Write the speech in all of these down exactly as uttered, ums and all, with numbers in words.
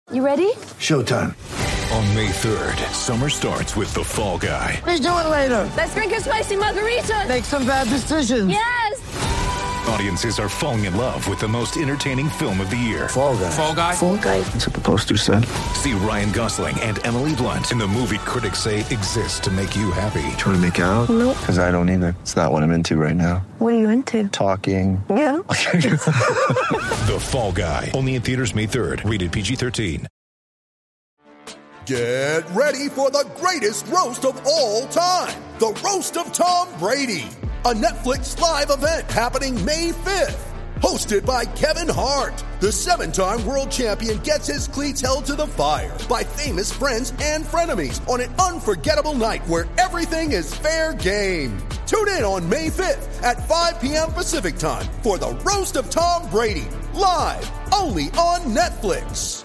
You ready? Showtime. On May third, summer starts with The Fall Guy. Let's do it later. Let's drink a spicy margarita. Make some bad decisions. Yes! Audiences are falling in love with the most entertaining film of the year. Fall Guy. Fall Guy? Fall Guy. That's what the poster said. See Ryan Gosling and Emily Blunt in the movie critics say exists to make you happy. Trying to make it out? Nope. Because I don't either. It's not what I'm into right now. What are you into? Talking. Yeah. The Fall Guy. Only in theaters May third. Rated P G thirteen. Get ready for the greatest roast of all time. The Roast of Tom Brady. A Netflix live event happening May fifth. Hosted by Kevin Hart. The seven-time world champion gets his cleats held to the fire by famous friends and frenemies on an unforgettable night where everything is fair game. Tune in on May fifth at five p.m. Pacific time for the Roast of Tom Brady. Live only on Netflix.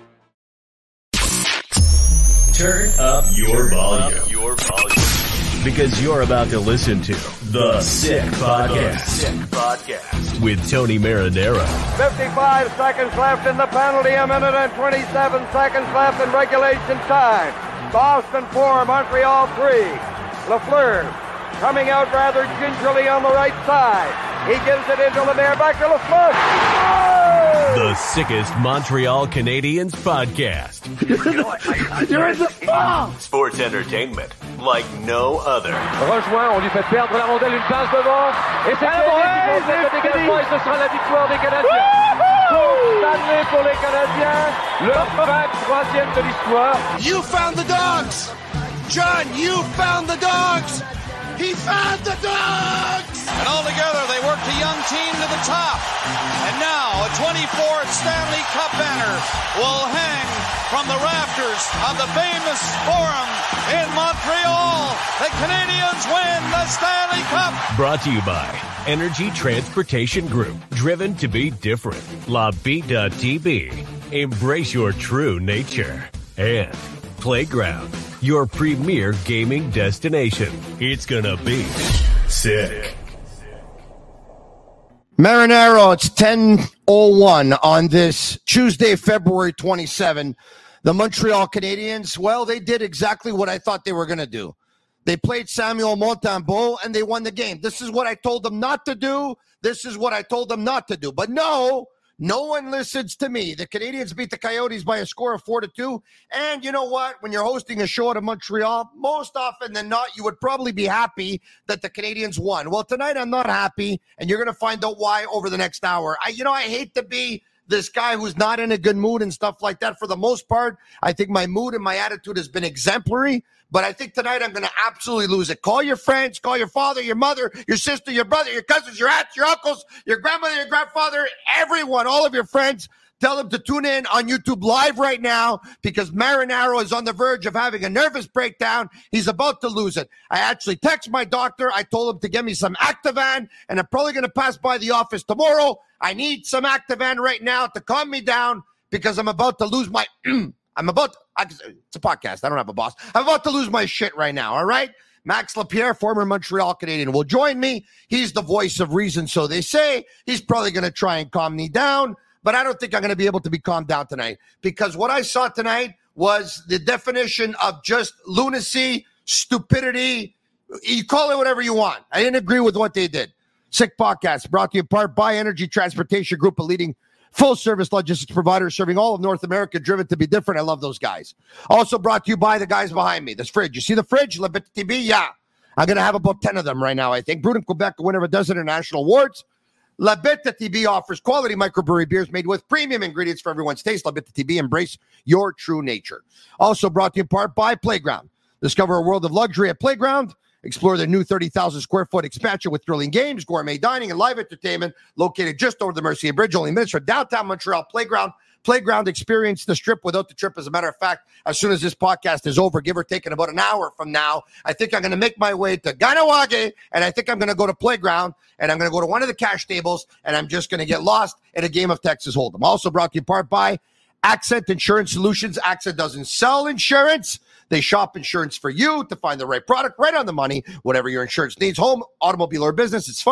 Turn up your volume. Up your volume. Because you're about to listen to The Sick Podcast. Sick Podcast. With Tony Marinaro. fifty-five seconds left in the penalty, a minute and twenty-seven seconds left in regulation time. Boston four, Montreal three. Lafleur coming out rather gingerly on the right side. He gives it into Lemaire, back to Lafleur. Oh! The sickest Montreal Canadiens podcast. You're in the ball! Sports entertainment like no other. Rejoint, on lui fait perdre la rondelle, une passe devant. Et c'est le dégagement et ce sera la victoire des Canadiens. Coupe Stanley pour les Canadiens. Le vingt-troisième de l'histoire. You found the dogs! John, you found the dogs! He found the dogs! And all together, they worked a young team to the top. And now, a twenty-fourth Stanley Cup banner will hang from the rafters of the famous Forum in Montreal. The Canadiens win the Stanley Cup. Brought to you by Energy Transportation Group. Driven to be different. La Vida T V. Embrace your true nature. And Playground, your premier gaming destination. It's gonna be sick. Marinaro, it's ten oh one on this Tuesday, February twenty-seventh. The Montreal Canadiens, well, they did exactly what I thought they were going to do. They played Samuel Montembeault, and they won the game. This is what I told them not to do. This is what I told them not to do. But no, no one listens to me. The Canadiens beat the Coyotes by a score of four to two. And you know what? When you're hosting a show out of Montreal, most often than not, you would probably be happy that the Canadiens won. Well, tonight I'm not happy, and you're going to find out why over the next hour. I, you know, I hate to be this guy who's not in a good mood and stuff like that. For the most part, I think my mood and my attitude has been exemplary. But I think tonight I'm going to absolutely lose it. Call your friends, call your father, your mother, your sister, your brother, your cousins, your aunts, your uncles, your grandmother, your grandfather, everyone, all of your friends. Tell them to tune in on YouTube Live right now because Marinaro is on the verge of having a nervous breakdown. He's about to lose it. I actually text my doctor. I told him to get me some Activan, and I'm probably going to pass by the office tomorrow. I need some Activan right now to calm me down because I'm about to lose my I'm about to, I, it's a podcast. I don't have a boss. I'm about to lose my shit right now, all right? Max Lapierre, former Montreal Canadian, will join me. He's the voice of reason, so they say. He's probably going to try and calm me down, but I don't think I'm going to be able to be calmed down tonight because what I saw tonight was the definition of just lunacy, stupidity. You call it whatever you want. I didn't agree with what they did. Sick Podcast brought to you in part by Energy Transportation Group, a leading full-service logistics provider serving all of North America, driven to be different. I love those guys. Also brought to you by the guys behind me. This fridge. You see the fridge? La Bête T V? Yeah. I'm going to have about ten of them right now, I think. Brewed in Quebec, a winner of a dozen international awards. La Bête T V offers quality microbrewery beers made with premium ingredients for everyone's taste. La Bête T V, embrace your true nature. Also brought to you in part by Playground. Discover a world of luxury at Playground. Explore their new thirty thousand square foot expansion with thrilling games, gourmet dining, and live entertainment located just over the Mercier Bridge, only minutes from downtown Montreal. Playground. Playground, experience the strip without the trip. As a matter of fact, as soon as this podcast is over, give or take in about an hour from now, I think I'm going to make my way to Ganawage, and I think I'm going to go to Playground, and I'm going to go to one of the cash tables, and I'm just going to get lost in a game of Texas Hold'em. Also brought to you in part by Accent Insurance Solutions. Accent doesn't sell insurance. They shop insurance for you to find the right product right on the money, whatever your insurance needs, home, automobile, or business. It's funny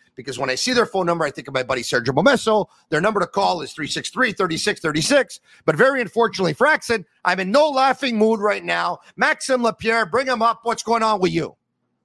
because when I see their phone number, I think of my buddy Sergio Momesso. Their number to call is three six three, three six three six. But very unfortunately for Axon, I'm in no laughing mood right now. Maxime Lapierre, bring him up. What's going on with you?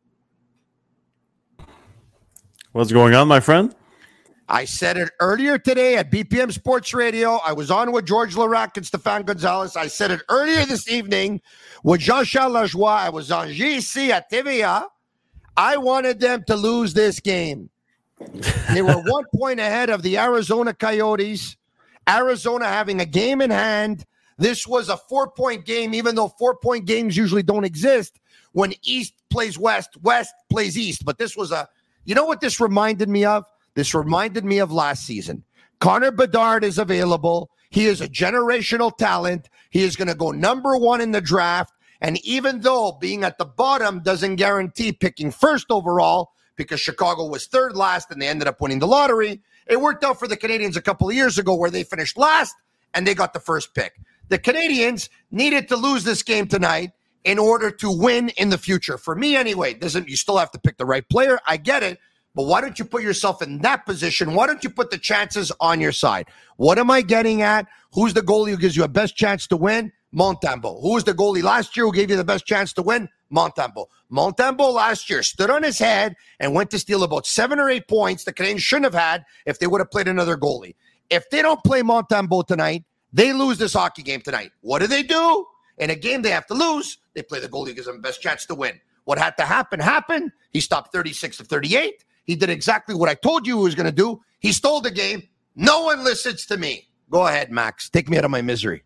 What's going on, my friend? I said it earlier today at B P M Sports Radio. I was on with George Larac and Stefan Gonzalez. I said it earlier this evening with Jean-Charles Lajoie. I was on G C at T V A. I wanted them to lose this game. They were one point ahead of the Arizona Coyotes. Arizona having a game in hand. This was a four-point game, even though four-point games usually don't exist. When East plays West, West plays East. But this was a, you know what this reminded me of? This reminded me of last season. Connor Bedard is available. He is a generational talent. He is going to go number one in the draft. And even though being at the bottom doesn't guarantee picking first overall, because Chicago was third last and they ended up winning the lottery, it worked out for the Canadians a couple of years ago where they finished last and they got the first pick. The Canadians needed to lose this game tonight in order to win in the future. For me anyway, doesn't you still have to pick the right player? I get it. But why don't you put yourself in that position? Why don't you put the chances on your side? What am I getting at? Who's the goalie who gives you a best chance to win? Montembeault. Who was the goalie last year who gave you the best chance to win? Montembeault. Montembeault last year stood on his head and went to steal about seven or eight points the Canadians shouldn't have had if they would have played another goalie. If they don't play Montembeault tonight, they lose this hockey game tonight. What do they do? In a game they have to lose, they play the goalie who gives them the best chance to win. What had to happen, happened. He stopped thirty-six of thirty-eight. He did exactly what I told you he was going to do. He stole the game. No one listens to me. Go ahead, Max. Take me out of my misery.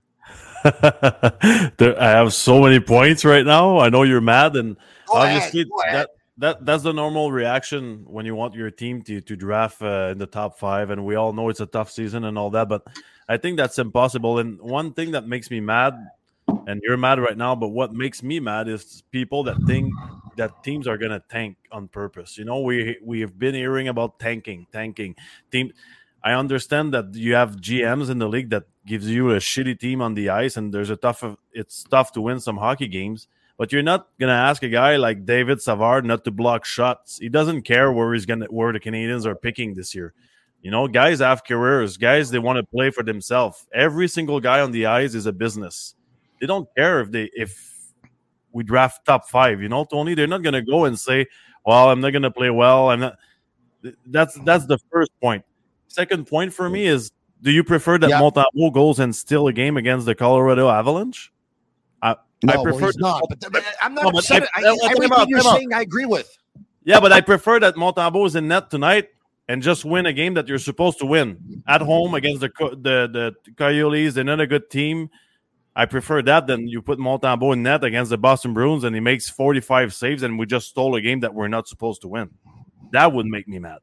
there, I have so many points right now. I know you're mad, and go obviously ahead, go ahead. that that that's the normal reaction when you want your team to to draft uh, in the top five. And we all know it's a tough season and all that, but I think that's impossible. And one thing that makes me mad, and you're mad right now, but what makes me mad is people that think that teams are gonna tank on purpose. You know, we we have been hearing about tanking, tanking team. I understand that you have G Ms in the league that gives you a shitty team on the ice, and there's a tough. It's tough to win some hockey games, but you're not gonna ask a guy like David Savard not to block shots. He doesn't care where he's gonna where the Canadians are picking this year. You know, guys have careers. Guys, they want to play for themselves. Every single guy on the ice is a business. They don't care if they if we draft top five. You know, Tony, they're not gonna go and say, "Well, I'm not gonna play well." I'm not. That's that's the first point. Second point for me is: do you prefer that yeah. Montembeault goes and steal a game against the Colorado Avalanche? I, no, I prefer well, he's not. But, but I'm not no, upset. I, I, I, everything about, you're saying, I agree with. Yeah, but I prefer that Montembeault is in net tonight and just win a game that you're supposed to win at home against the the the Coyotes. They're not a good team. I prefer that than you put Montembeault in net against the Boston Bruins and he makes forty-five saves and we just stole a game that we're not supposed to win. That would make me mad.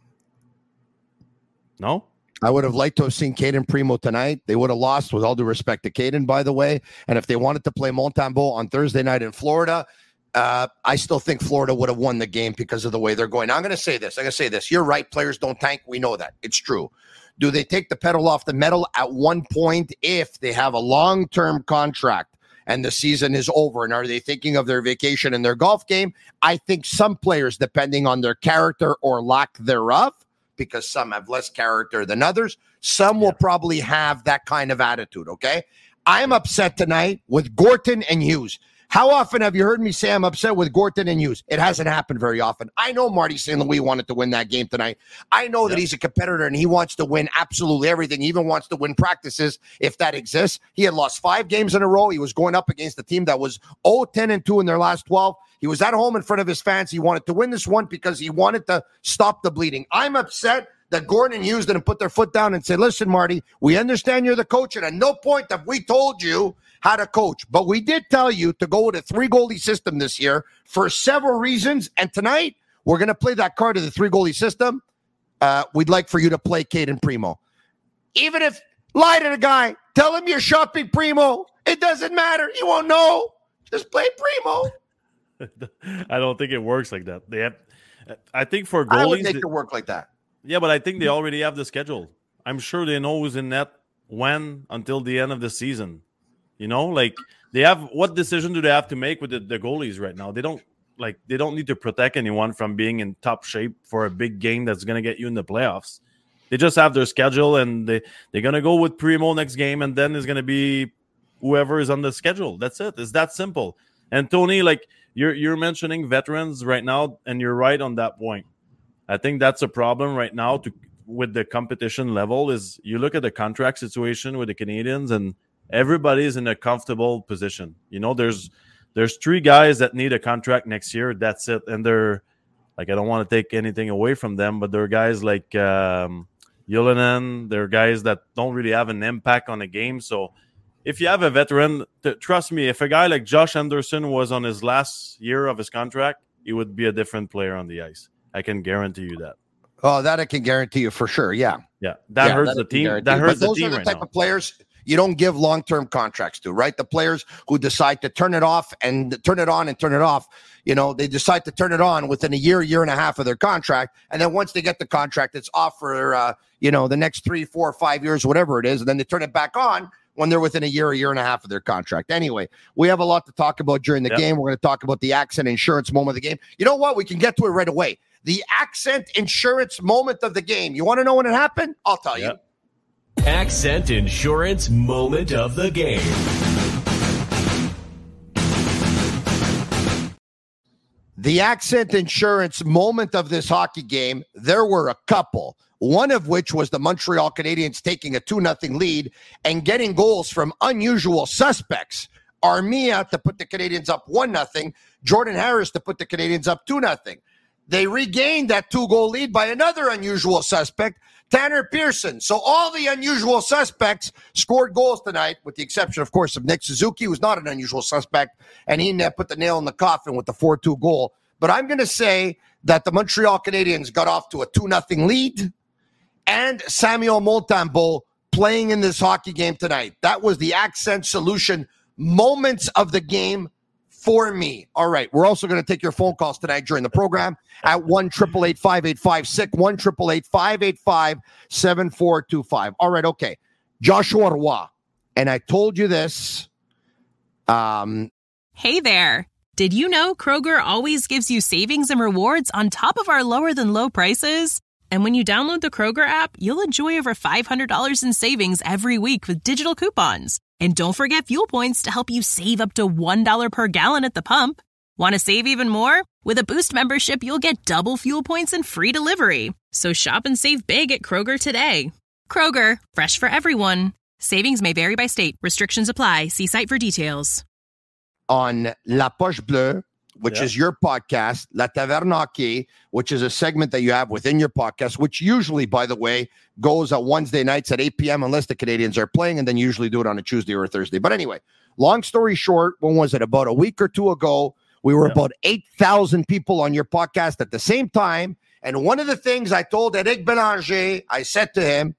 No? I would have liked to have seen Caden Primo tonight. They would have lost, with all due respect to Caden, by the way. And if they wanted to play Montembeault on Thursday night in Florida, uh, I still think Florida would have won the game because of the way they're going. Now, I'm going to say this. I'm going to say this. You're right. Players don't tank. We know that. It's true. Do they take the pedal off the metal at one point if they have a long-term contract and the season is over? And are they thinking of their vacation and their golf game? I think some players, depending on their character or lack thereof, because some have less character than others, some yeah. will probably have that kind of attitude, okay? I'm upset tonight with Gorton and Hughes. How often have you heard me say I'm upset with Gorton and Hughes? It hasn't happened very often. I know Marty Saint Louis wanted to win that game tonight. I know that he's a competitor and he wants to win absolutely everything. He even wants to win practices if that exists. He had lost five games in a row. He was going up against a team that was oh ten and two in their last twelve. He was at home in front of his fans. He wanted to win this one because he wanted to stop the bleeding. I'm upset that Gordon and Hughes didn't put their foot down and say, listen, Marty, we understand you're the coach, and at no point have we told you how to coach. But we did tell you to go with a three-goalie system this year for several reasons. And tonight, we're going to play that card of the three-goalie system. Uh, we'd like for you to play Caden Primo. Even if, lie to the guy, tell him you're shopping Primo. It doesn't matter. He won't know. Just play Primo. I don't think it works like that. They have, I think for goalies, I would make it work like that. Yeah, but I think they already have the schedule. I'm sure they know who's in net when until the end of the season. You know, like they have, what decision do they have to make with the, the goalies right now? They don't. like they don't need to protect anyone from being in top shape for a big game that's going to get you in the playoffs. They just have their schedule, and they, they're going to go with Primo next game, and then it's going to be whoever is on the schedule. That's it. It's that simple. And Tony, like you're you're mentioning veterans right now, and you're right on that point. I think that's a problem right now to with the competition level is you look at the contract situation with the Canadians, and everybody's in a comfortable position. You know, there's there's three guys that need a contract next year. That's it. And they're like, I don't want to take anything away from them, but there are guys like um, Ylönen. There are guys that don't really have an impact on the game. So if you have a veteran, t- trust me, if a guy like Josh Anderson was on his last year of his contract, he would be a different player on the ice. I can guarantee you that. Oh, that I can guarantee you for sure. Yeah. Yeah. That yeah, hurts that the team. That hurts but the team those are the right type now. of players you don't give long-term contracts to, right? The players who decide to turn it off and turn it on and turn it off, you know, they decide to turn it on within a year, year and a half of their contract. And then once they get the contract, it's off for, uh, you know, the next three, four, five years, whatever it is. And then they turn it back on when they're within a year, a year and a half of their contract. Anyway, we have a lot to talk about during the yep. game. We're going to talk about the accent insurance moment of the game. You know what? We can get to it right away. The accent insurance moment of the game. You want to know when it happened? I'll tell you. Yep. Accent insurance moment of the game. The accent insurance moment of this hockey game, there were a couple. One of which was the Montreal Canadiens taking a two nothing lead and getting goals from unusual suspects. Armia to put the Canadiens up one nothing. Jordan Harris to put the Canadiens up two nothing. They regained that two-goal lead by another unusual suspect, Tanner Pearson. So all the unusual suspects scored goals tonight, with the exception, of course, of Nick Suzuki, who's not an unusual suspect, and he put the nail in the coffin with the four two goal. But I'm going to say that the Montreal Canadiens got off to a two nothing lead, and Samuel Montembeault playing in this hockey game tonight. That was the accent solution moments of the game for me. All right. We're also going to take your phone calls tonight during the program at one eight eight eight, five eight five, S I C, one eight eight eight, five eight five, seven four two five. All right. Okay. Joshua Roy. And I told you this. Um, hey there. Did you know Kroger always gives you savings and rewards on top of our lower than low prices? And when you download the Kroger app, you'll enjoy over five hundred dollars in savings every week with digital coupons. And don't forget fuel points to help you save up to one dollar per gallon at the pump. Want to save even more? With a Boost membership, you'll get double fuel points and free delivery. So shop and save big at Kroger today. Kroger, fresh for everyone. Savings may vary by state. Restrictions apply. See site for details. On La Poche Bleue, which yeah. is your podcast, La Taverne Hockey, which is a segment that you have within your podcast, which usually, by the way, goes at Wednesday nights at eight p.m. unless the Canadians are playing, and then you usually do it on a Tuesday or a Thursday. But anyway, long story short, when was it? About a week or two ago, we were yeah. about eight thousand people on your podcast at the same time. And one of the things I told Eric Belanger, I said to him,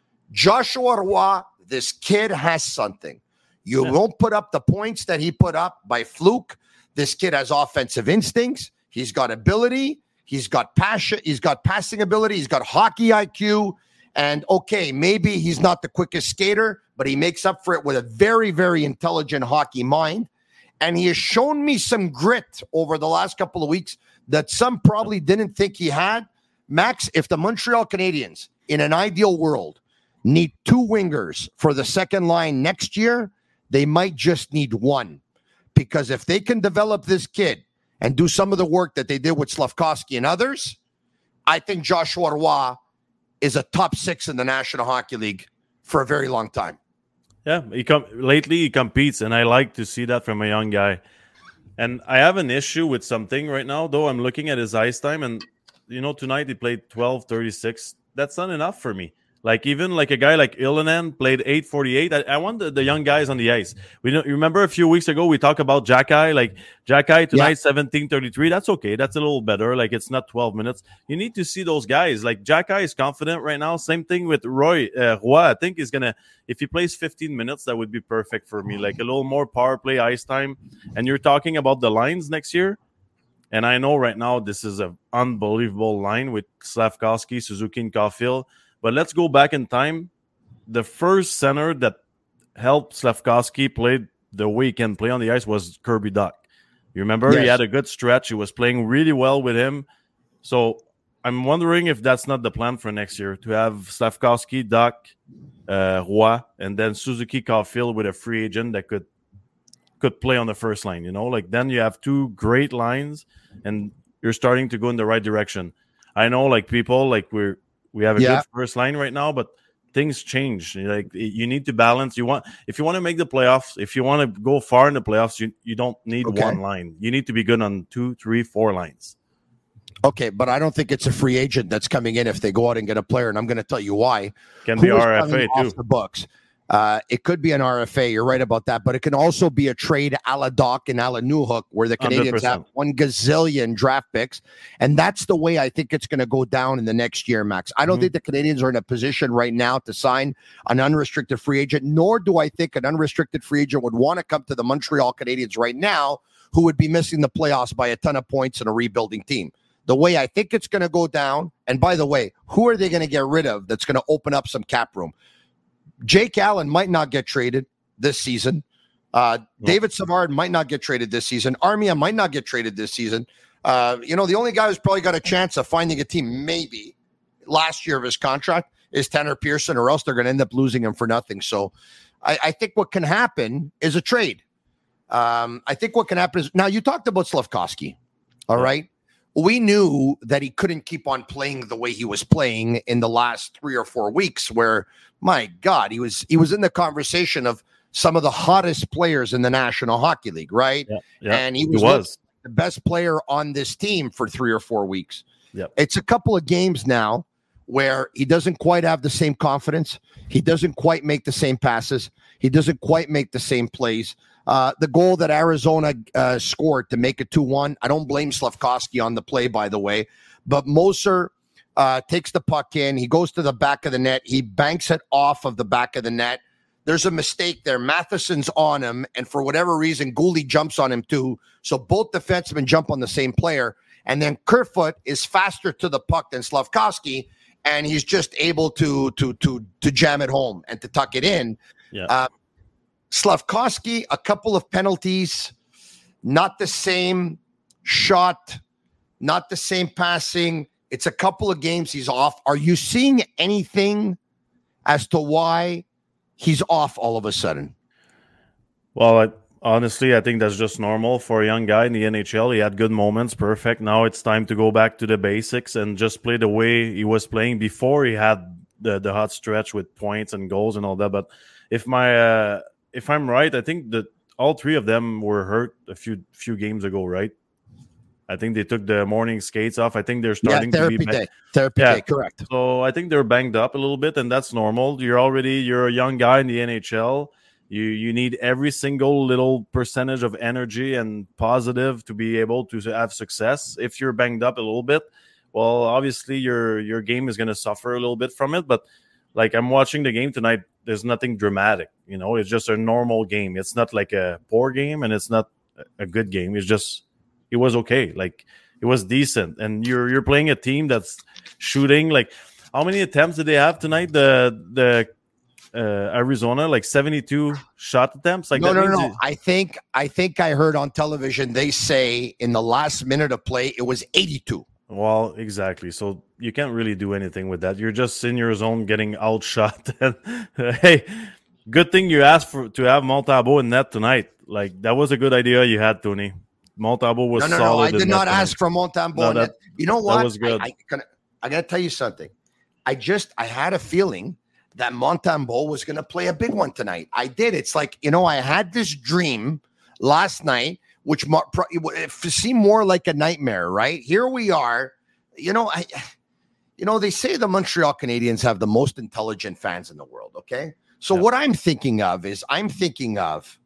Joshua Roy, this kid has something. You yeah. won't put up the points that he put up by fluke. This kid has offensive instincts. He's got ability. He's got passion. He's got passing ability. He's got hockey I Q. And okay, maybe he's not the quickest skater, but he makes up for it with a very, very intelligent hockey mind. And he has shown me some grit over the last couple of weeks that some probably didn't think he had. Max, if the Montreal Canadiens, in an ideal world, need two wingers for the second line next year, they might just need one. Because if they can develop this kid and do some of the work that they did with Slavkovsky and others, I think Joshua Roy is a top six in the National Hockey League for a very long time. Yeah, he com- lately he competes, and I like to see that from a young guy. And I have an issue with something right now, though. I'm looking at his ice time, and, you know, tonight he played twelve thirty-six. That's not enough for me. Like, even like a guy like Ylönen played eight forty-eight. I, I want the, the young guys on the ice. We don't, remember a few weeks ago we talked about Jacky. Like, Jacky tonight, yeah. seventeen thirty-three. That's okay. That's a little better. Like, it's not twelve minutes. You need to see those guys. Like, Jacky is confident right now. Same thing with Roy. Uh, Roy, I think, is going to, if he plays fifteen minutes, that would be perfect for me. Like, a little more power play ice time. And you're talking about the lines next year. And I know right now this is an unbelievable line with Slavkovsky, Suzuki, and Caulfield. But let's go back in time. The first center that helped Slavkovsky play the way he can play on the ice was Kirby Dach. You remember Yes. he had a good stretch. He was playing really well with him. So I'm wondering if that's not the plan for next year, to have Slavkovsky, Duck, uh, Roy, and then Suzuki, Caulfield with a free agent that could could play on the first line. You know, like then you have two great lines, and you're starting to go in the right direction. I know, like people, like we're we have a Yeah. good first line right now, but things change. Like you need to balance. You want if you want to make the playoffs, if you want to go far in the playoffs, you you don't need Okay. one line. You need to be good on two, three, four lines. Okay, but I don't think it's a free agent that's coming in if they go out and get a player, and I'm going to tell you why. Can Who be is R F coming A off too. the books. Uh, it could be an R F A. You're right about that, but it can also be a trade a la Doc and a la Newhook, where the Canadians have one hundred percent. one gazillion draft picks, and that's the way I think it's going to go down in the next year, Max. I don't Mhm. think the Canadians are in a position right now to sign an unrestricted free agent, nor do I think an unrestricted free agent would want to come to the Montreal Canadiens right now, who would be missing the playoffs by a ton of points in a rebuilding team. The way I think it's going to go down, and by the way, who are they going to get rid of that's going to open up some cap room? Jake Allen might not get traded this season. Uh, David Savard might not get traded this season. Armia might not get traded this season. Uh, you know, the only guy who's probably got a chance of finding a team maybe last year of his contract is Tanner Pearson, or else they're going to end up losing him for nothing. So I, I think what can happen is a trade. Um, I think what can happen is, now you talked about Slavkovsky, all right? We knew that he couldn't keep on playing the way he was playing in the last three or four weeks, where, my God, he was he was in the conversation of some of the hottest players in the National Hockey League, right? Yeah, yeah, and he he was, was. the best player on this team for three or four weeks. Yep. It's a couple of games now where he doesn't quite have the same confidence. He doesn't quite make the same passes. He doesn't quite make the same plays. Uh, the goal that Arizona uh, scored to make it two one, I don't blame Slavkovsky on the play, by the way, but Moser uh, takes the puck in. He goes to the back of the net. He banks it off of the back of the net. There's a mistake there. Matheson's on him, and for whatever reason, Gouldy jumps on him too. So both defensemen jump on the same player, and then Kerfoot is faster to the puck than Slavkovsky, and he's just able to to to to jam it home and to tuck it in. Yeah. Uh, Slavkovsky, a couple of penalties, not the same shot, not the same passing. It's a couple of games he's off. Are you seeing anything as to why he's off all of a sudden? Well, I, honestly, I think that's just normal for a young guy in the N H L. He had good moments, perfect. Now it's time to go back to the basics and just play the way he was playing before he had the, the hot stretch with points and goals and all that. But if my uh, if I'm right, I think that all three of them were hurt a few few games ago, right? I think they took the morning skates off. I think they're starting yeah, therapy to be day. Therapy yeah. day, correct. So I think they're banged up a little bit, and that's normal. You're already you're a young guy in the N H L. You you need every single little percentage of energy and positive to be able to have success. If you're banged up a little bit, well, obviously your your game is going to suffer a little bit from it. But like I'm watching the game tonight, there's nothing dramatic. You know, it's just a normal game. It's not like a poor game, and it's not a good game. It's just it was okay. Like it was decent, and you're you're playing a team that's shooting. Like how many attempts did they have tonight? The the uh, Arizona, like seventy-two shot attempts. Like no, that no, no. means I think I think I heard on television they say in the last minute of play it was eighty-two. Well, exactly. So you can't really do anything with that. You're just in your zone getting outshot. And hey, good thing you asked for to have Montembeault in net tonight. Like that was a good idea you had, Tony. Montembeault was no, no, solid. no. I did in not net ask tonight. for Montembeault. No, in that- net. You know what? was good. I, I, gonna, I gotta tell you something. I just I had a feeling that Montembeault was going to play a big one tonight. I did. It's like, you know, I had this dream last night, which mo- pro- it seemed more like a nightmare, right? Here we are. You know, I, you know, they say the Montreal Canadiens have the most intelligent fans in the world, okay? So Yeah. what I'm thinking of is I'm thinking of,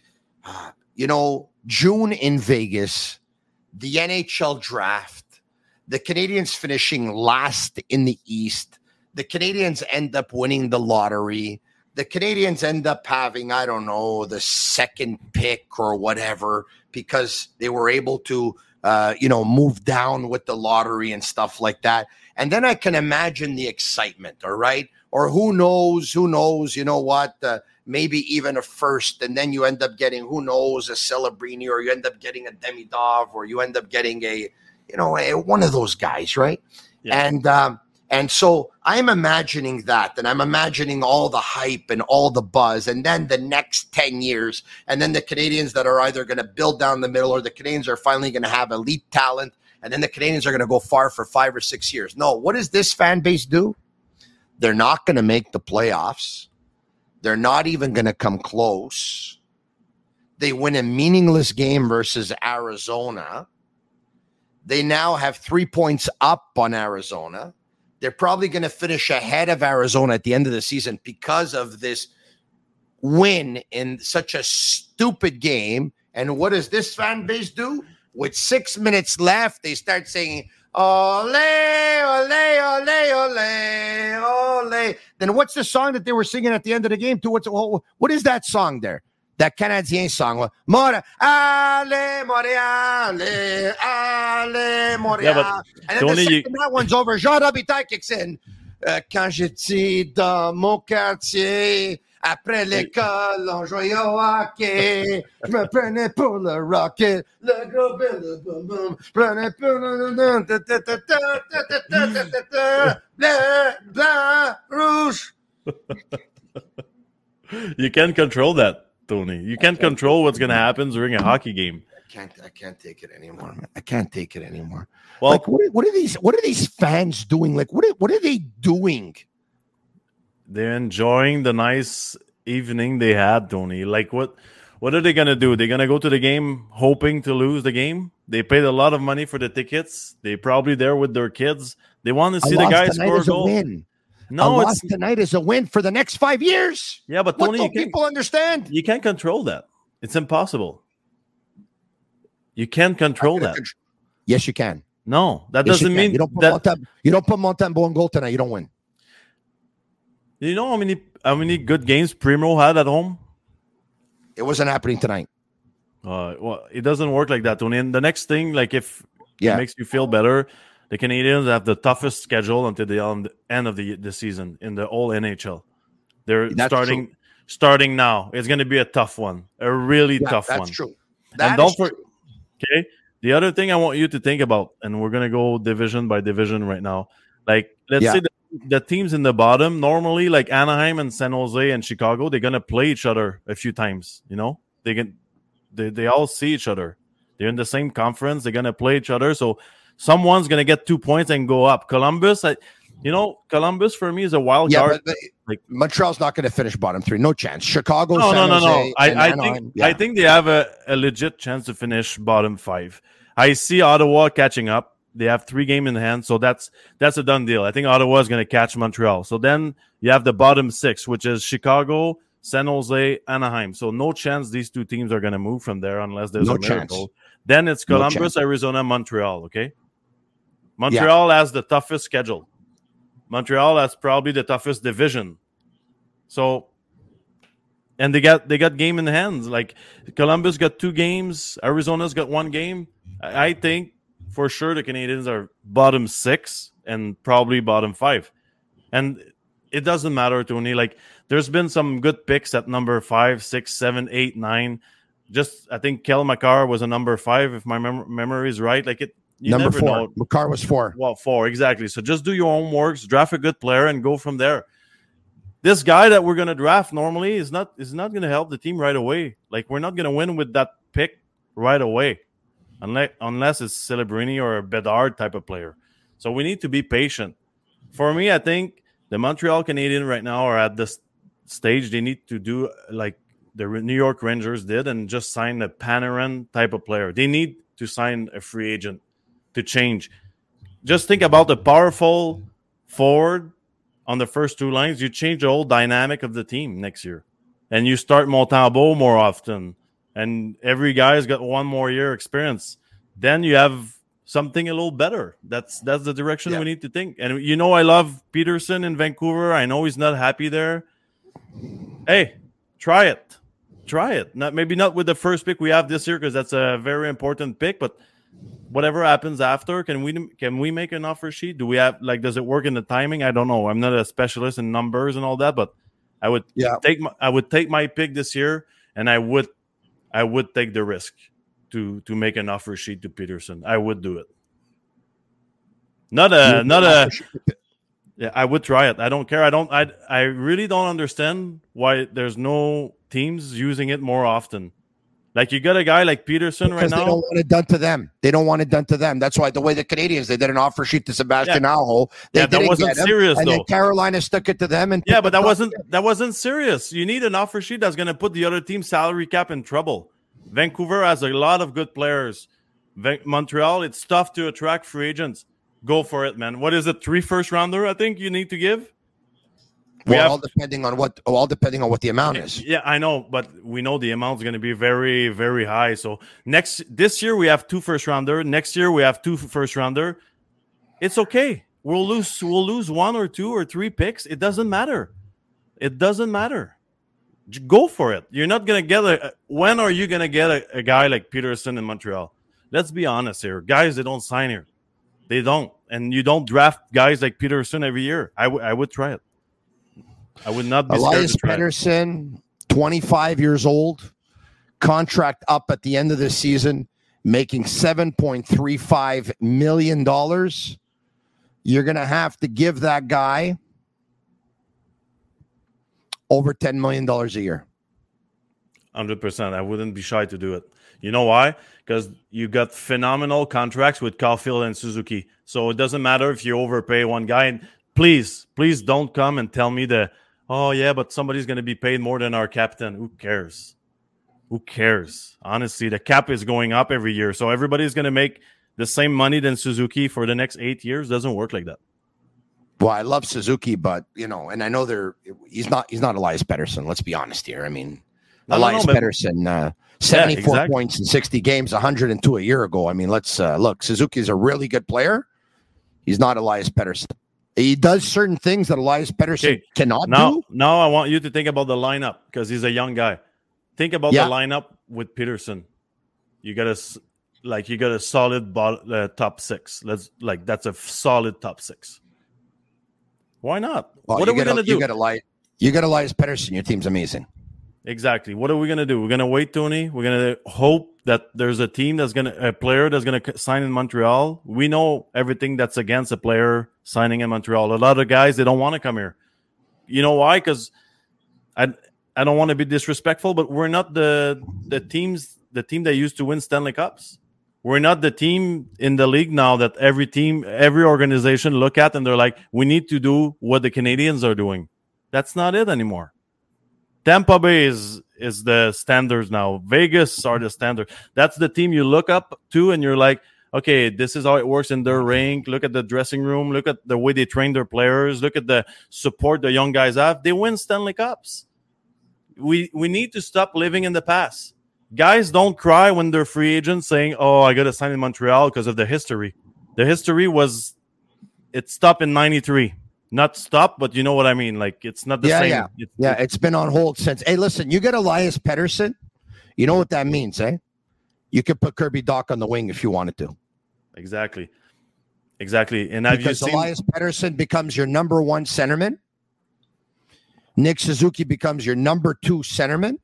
uh, you know, June in Vegas, the N H L draft, the Canadiens finishing last in the East. The Canadiens end up winning the lottery. The Canadiens end up having, I don't know, the second pick or whatever because they were able to, uh, you know, move down with the lottery and stuff like that. And then I can imagine the excitement, all right? Or who knows, who knows, you know what? Uh, maybe even a first, and then you end up getting, who knows, a Celebrini, or you end up getting a Demidov, or you end up getting a, you know, a, one of those guys, right? Yeah. And um, and so I'm imagining that, and I'm imagining all the hype and all the buzz, and then the next ten years, and then the Canadians that are either going to build down the middle, or the Canadians are finally going to have elite talent, and then the Canadians are going to go far for five or six years. No, what does this fan base do? They're not going to make the playoffs. They're not even going to come close. They win a meaningless game versus Arizona. They now have three points up on Arizona. They're probably going to finish ahead of Arizona at the end of the season because of this win in such a stupid game. And what does this fan base do? With six minutes left, they start singing, ole, ole, ole, ole, ole. Then what's the song that they were singing at the end of the game too? What's what is that song there? That Canadien song. More, ale, Montreal, ale, Montreal. Yeah, and then the second you... that one's over, Jean Robitaille kicks in. Euh, quand j'étais dans mon quartier, après l'école, on jouait au hockey. Je me prenais pour le rocket. Le gros bill, le boum boum. Je prenais pour le... Bleu, blanc, rouge. You can't control that, Tony. You can't control what's going to happen during a hockey game. I can't. I can't take it anymore. I can't take it anymore. Well, like, what, what are these? What are these fans doing? Like, what? Are, what are they doing? They're enjoying the nice evening they had, Tony. Like, what? What are they gonna do? They're gonna go to the game hoping to lose the game. They paid a lot of money for the tickets. They're probably there with their kids. They want to see the guys score a goal. Win. No, a loss tonight is a win for the next five years. Yeah, but Tony, what don't people understand? You can't control that. It's impossible. You can't control that. Con- yes, you can. No, that yes, doesn't you mean you don't put that Montembeault, you don't put Montembeault in goal tonight. You don't win. You know how many how many good games Primo had at home? It wasn't happening tonight. Uh, well, it doesn't work like that, Tony. And the next thing, like if yeah. it makes you feel better, the Canadians have the toughest schedule until the end of the, the season in the whole N H L. They're that's starting true. starting now. It's going to be a tough one, a really yeah, tough that's one. That's true. That and don't is for, true. Okay. The other thing I want you to think about, and we're going to go division by division right now. Like, let's yeah. say the, the teams in the bottom, normally like Anaheim and San Jose and Chicago, they're going to play each other a few times. You know, they can, they, they all see each other. They're in the same conference. They're going to play each other. So someone's going to get two points and go up. Columbus, I, you know, Columbus for me is a wild yeah, card. But, but like Montreal's not going to finish bottom three. No chance. Chicago, no, San no, no, Jose, no. I, and I Anaheim, think yeah. I think they have a, a legit chance to finish bottom five. I see Ottawa catching up. They have three games in hand, so that's that's a done deal. I think Ottawa is going to catch Montreal. So then you have the bottom six, which is Chicago, San Jose, Anaheim. So no chance these two teams are going to move from there unless there's no a miracle. Chance. Then it's Columbus, no Arizona, Montreal. Okay, Montreal yeah. has the toughest schedule. Montreal has probably the toughest division. So, and they got they got game in the hands. Like Columbus got two games, Arizona's got one game. I think for sure the Canadians are bottom six and probably bottom five. And it doesn't matter, Tony. Like there's been some good picks at number five, six, seven, eight, nine. Just I think Kel McCarr was a number five, if my mem- memory is right. Like it. You Number never four. know. McCarr was four. Well, four, exactly. So just do your homeworks, draft a good player, and go from there. This guy that we're going to draft normally is not is not going to help the team right away. Like, we're not going to win with that pick right away, unless, unless it's Celebrini or a Bedard type of player. So we need to be patient. For me, I think the Montreal Canadiens right now are at this stage. They need to do like the New York Rangers did and just sign a Panarin type of player. They need to sign a free agent to change. Just think about the powerful forward on the first two lines. You change the whole dynamic of the team next year. And you start Montembeault more often. And every guy's got one more year experience. Then you have something a little better. That's that's the direction yeah. we need to think. And you know I love Peterson in Vancouver. I know he's not happy there. Hey, try it. Try it. Not maybe not with the first pick we have this year because that's a very important pick, but whatever happens after, can we can we make an offer sheet? Do we have like does it work in the timing? I don't know. I'm not a specialist in numbers and all that, but I would yeah. take my, I would take my pick this year, and I would I would take the risk to to make an offer sheet to Peterson. I would do it. Not a not a yeah. I would try it. I don't care. I don't. I I really don't understand why there's no teams using it more often. Like you got a guy like Peterson because right now. They don't want it done to them. They don't want it done to them. That's why the way the Canadians, they did an offer sheet to Sebastian Yeah. Aho. They Yeah, that didn't wasn't get him, serious, and though. then Carolina stuck it to them. And Yeah, took but the that top wasn't pick. that wasn't serious. You need an offer sheet that's going to put the other team's salary cap in trouble. Vancouver has a lot of good players. Van- Montreal, it's tough to attract free agents. Go for it, man. What is it? Three first rounder, I think you need to give. We Well, have- all depending on what, all depending on what the amount is. Yeah, I know, but we know the amount is going to be very, very high. So next this year we have two first rounder. Next year we have two first rounder. It's okay. We'll lose. We'll lose one or two or three picks. It doesn't matter. It doesn't matter. J- Go for it. You're not going to get a. When are you going to get a, a guy like Peterson in Montreal? Let's be honest here, guys. They don't sign here. They don't, and you don't draft guys like Peterson every year. I, w- I would try it. I would not be scared Elias to try it. Pettersson, twenty-five years old, contract up at the end of the season, making seven point three five million dollars. You're going to have to give that guy over ten million dollars a year. one hundred percent. I wouldn't be shy to do it. You know why? Because you got phenomenal contracts with Caulfield and Suzuki. So it doesn't matter if you overpay one guy. And please, please don't come and tell me that, oh, yeah, but somebody's going to be paid more than our captain. Who cares? Who cares? Honestly, the cap is going up every year. So everybody's going to make the same money than Suzuki for the next eight years. Doesn't work like that. Well, I love Suzuki, but, you know, and I know they're, he's not, he's not Elias Pettersson. Let's be honest here. I mean, No, no, Elias no, but- Pettersson, uh, seventy-four exactly. points in sixty games, one hundred two a year ago. I mean, let's uh, look. Suzuki is a really good player. He's not Elias Pettersson. He does certain things that Elias Pettersson Okay, cannot now, do. now I want you to think about the lineup because he's a young guy. Think about Yeah. the lineup with Peterson. You got a s- like you got a solid bot, uh, top six. Let's like that's a f- solid top six. Why not? Well, what you are we gotta- gonna do? You got Elias. You got Elias Pettersson. Your team's amazing. Exactly. What are we gonna do? We're gonna wait, Tony. We're gonna hope that there's a team that's gonna a player that's gonna c- sign in Montreal. We know everything that's against a player signing in Montreal. A lot of guys they don't want to come here. You know why? Because I I don't want to be disrespectful, but we're not the the teams the team that used to win Stanley Cups. We're not the team in the league now that every team, every organization look at and they're like, we need to do what the Canadians are doing. That's not it anymore. Tampa Bay is is the standards now. Vegas are the standard. That's the team you look up to and you're like, okay, this is how it works in their rink. Look at the dressing room. Look at the way they train their players. Look at the support the young guys have. They win Stanley Cups. We we need to stop living in the past. Guys don't cry when they're free agents saying, oh, I got to sign in Montreal because of the history. The history was, it stopped in ninety-three. Not stop, but you know what I mean. Like, it's not the yeah, same. yeah, It- yeah. It's been on hold since. Hey, listen, you get Elias Pettersson. You know what that means, eh? You could put Kirby Doc on the wing if you wanted to. Exactly. Exactly. And have you Because seen Elias Pettersson becomes your number one centerman. Nick Suzuki becomes your number two centerman.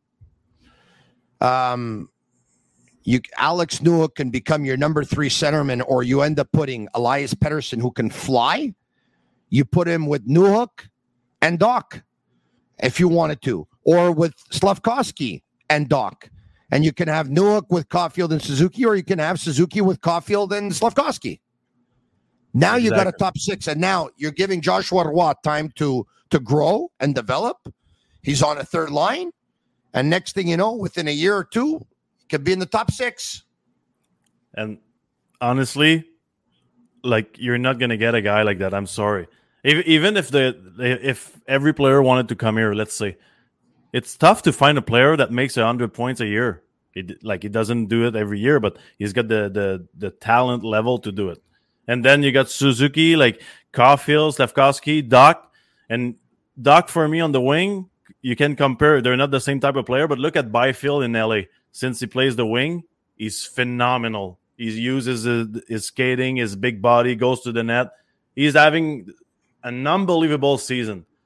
Um, you Alex Newhook can become your number three centerman, or you end up putting Elias Pettersson, who can fly. You put him with Newhook and Doc, if you wanted to, or with Slavkovsky and Doc. And you can have Newhook with Caulfield and Suzuki, or you can have Suzuki with Caulfield and Slavkovsky. Now you got a Exactly. top six, and now you're giving Joshua Roy time to to grow and develop. He's on a third line, and next thing you know, within a year or two, he could be in the top six. And honestly, like you're not gonna get a guy like that. I'm sorry. If, even if the if every player wanted to come here, let's say, it's tough to find a player that makes a hundred points a year. It, like he doesn't do it every year, but he's got the the the talent level to do it. And then you got Suzuki, like Caulfield, Slavkovsky, Doc, and Doc for me on the wing. You can compare; they're not the same type of player. But look at Byfield in L A. Since he plays the wing, he's phenomenal. He uses his, his skating, his big body, goes to the net. He's having an unbelievable season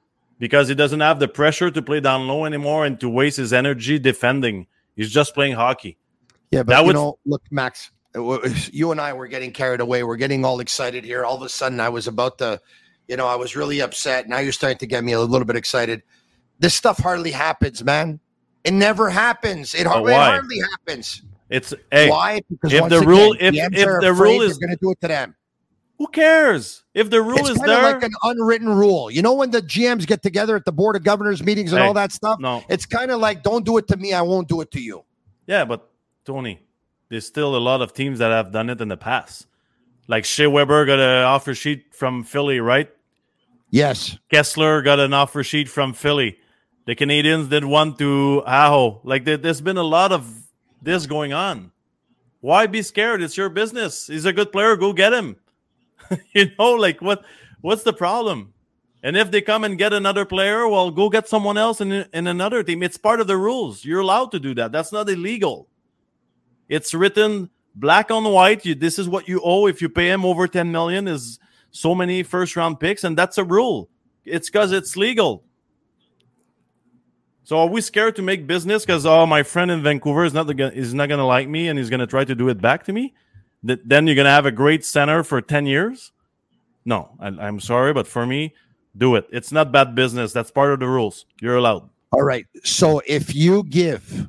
because he doesn't have the pressure to play down low anymore and to waste his energy defending. He's just playing hockey. Yeah, but that you would... know, look, Max, you and I were getting carried away. We're getting all excited here. All of a sudden, I was about to, you know, I was really upset. Now you're starting to get me a little bit excited. This stuff hardly happens, man. It never happens. It, hardly, it hardly happens. It's hey, why? Because if the rule, again, if, the if the rule is going to do it to them, who cares? If the rule it's is kind there, of like an unwritten rule. You know, when the G Ms get together at the board of governors meetings and hey, all that stuff, no, it's kind of like, don't do it to me, I won't do it to you. Yeah, but Tony, there's still a lot of teams that have done it in the past. Like Shea Weber got an offer sheet from Philly, right? Yes. Kessler got an offer sheet from Philly. The Canadians did one to Aho. Like there, there's been a lot of this going on. Why be scared? It's your business. He's a good player. Go get him. You know, like what? What's the problem? And if they come and get another player, well, go get someone else in, in another team. It's part of the rules. You're allowed to do that. That's not illegal. It's written black on white. You, this is what you owe if you pay him over ten million dollars is so many first-round picks, and that's a rule. It's because it's legal. So are we scared to make business because, oh, my friend in Vancouver is not the, is not going to like me and he's going to try to do it back to me? That then you're going to have a great center for ten years? No, I, I'm sorry, but for me, do it. It's not bad business. That's part of the rules. You're allowed. All right. So if you give,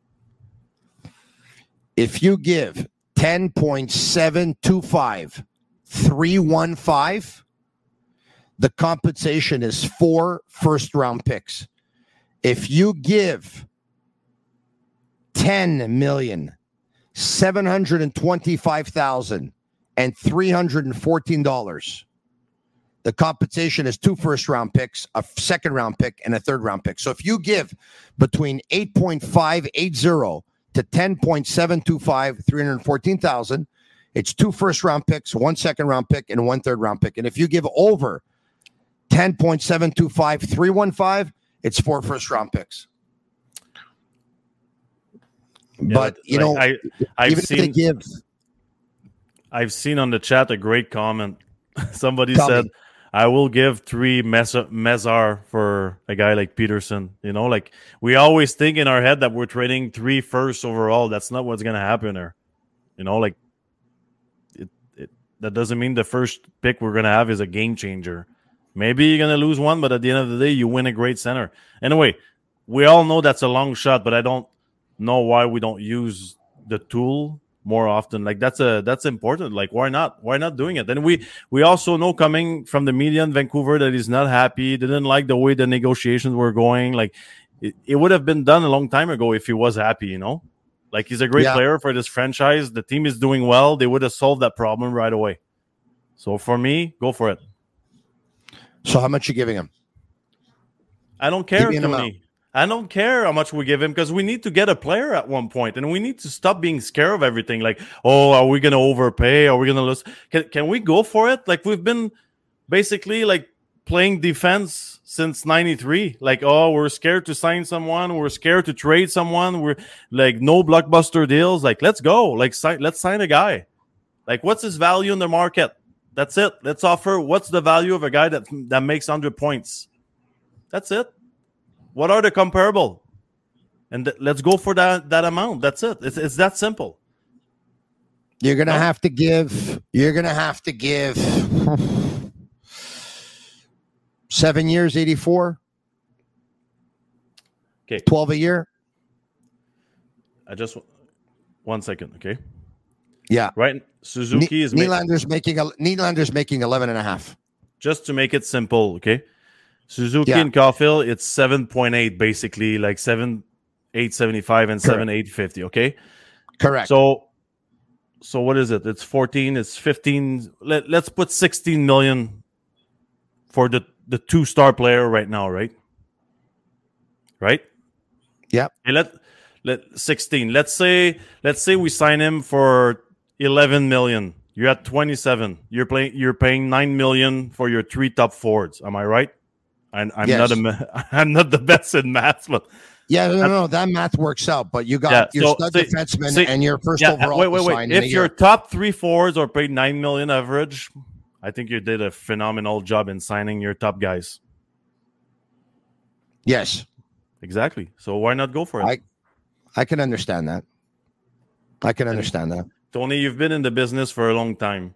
if you give ten point seven two five three one five, the compensation is four first-round picks. If you give ten million seven hundred twenty-five thousand and three hundred fourteen dollars, the compensation is two first-round picks, a second-round pick, and a third-round pick. So if you give between eight point five eight zero to ten point seven two five, three hundred fourteen thousand, it's two first-round picks, one second-round pick, and one third-round pick. And if you give over ten point seven two five, three one five, it's four first-round picks. Yeah, but, you like, know, I, I've even seen, if they give... I've seen on the chat a great comment. Somebody Tell said, me. I will give three Mezar for a guy like Peterson. You know, like we always think in our head that we're trading three first overall. That's not what's going to happen there. You know, like it, it, that doesn't mean the first pick we're going to have is a game changer. Maybe you're going to lose one, but at the end of the day, you win a great center. Anyway, we all know that's a long shot, but I don't know why we don't use the tool more often. Like that's a that's important. Like why not? Why not doing it? And we we also know coming from the media in Vancouver that he's not happy. Didn't like the way the negotiations were going. Like it, it would have been done a long time ago if he was happy. You know, like he's a great Yeah. player for this franchise. The team is doing well. They would have solved that problem right away. So for me, go for it. So how much you giving him? I don't care, Give me an amount. Tony. I don't care how much we give him because we need to get a player at one point, and we need to stop being scared of everything. Like, oh, are we going to overpay? Are we going to lose? Can, can we go for it? Like, we've been basically like playing defense since ninety-three. Like, oh, we're scared to sign someone. We're scared to trade someone. We're like, no blockbuster deals. Like, let's go. Like, si- let's sign a guy. Like, what's his value in the market? That's it. Let's offer. What's the value of a guy that that makes one hundred points? That's it. What are the comparable? And th- let's go for that that amount. That's it. It's it's that simple. You're gonna No. have to give. You're gonna have to give seven years, eighty-four. Okay, twelve a year. I just one second. Okay, Yeah. right. Suzuki Ne- is making, Nylander's making a Nylander's making eleven and a half. just to make it simple. Okay, Suzuki Yeah. and Caulfield, it's seven point eight basically, like seven eight seventy five and Correct. seven eight fifty. Okay, Correct. so so what is it? It's fourteen. It's fifteen. Let Let's put sixteen million for the the two star player right now. Right. Right. Yep. And let let sixteen. Let's say let's say we sign him for eleven million. You're at twenty-seven. You're playing. You're paying nine million for your three top forwards. Am I right? I'm, I'm Yes. not a. ma- I'm not the best in math, but Yeah, no, no, no, that math works out. But you got Yeah, your so, stud see- defenseman see- and your first yeah. overall. Wait, wait, wait. signed in If a your year. top three forwards are paid nine million average, I think you did a phenomenal job in signing your top guys. Yes. Exactly. So why not go for it? I, I can understand that. I can understand that. Tony, you've been in the business for a long time.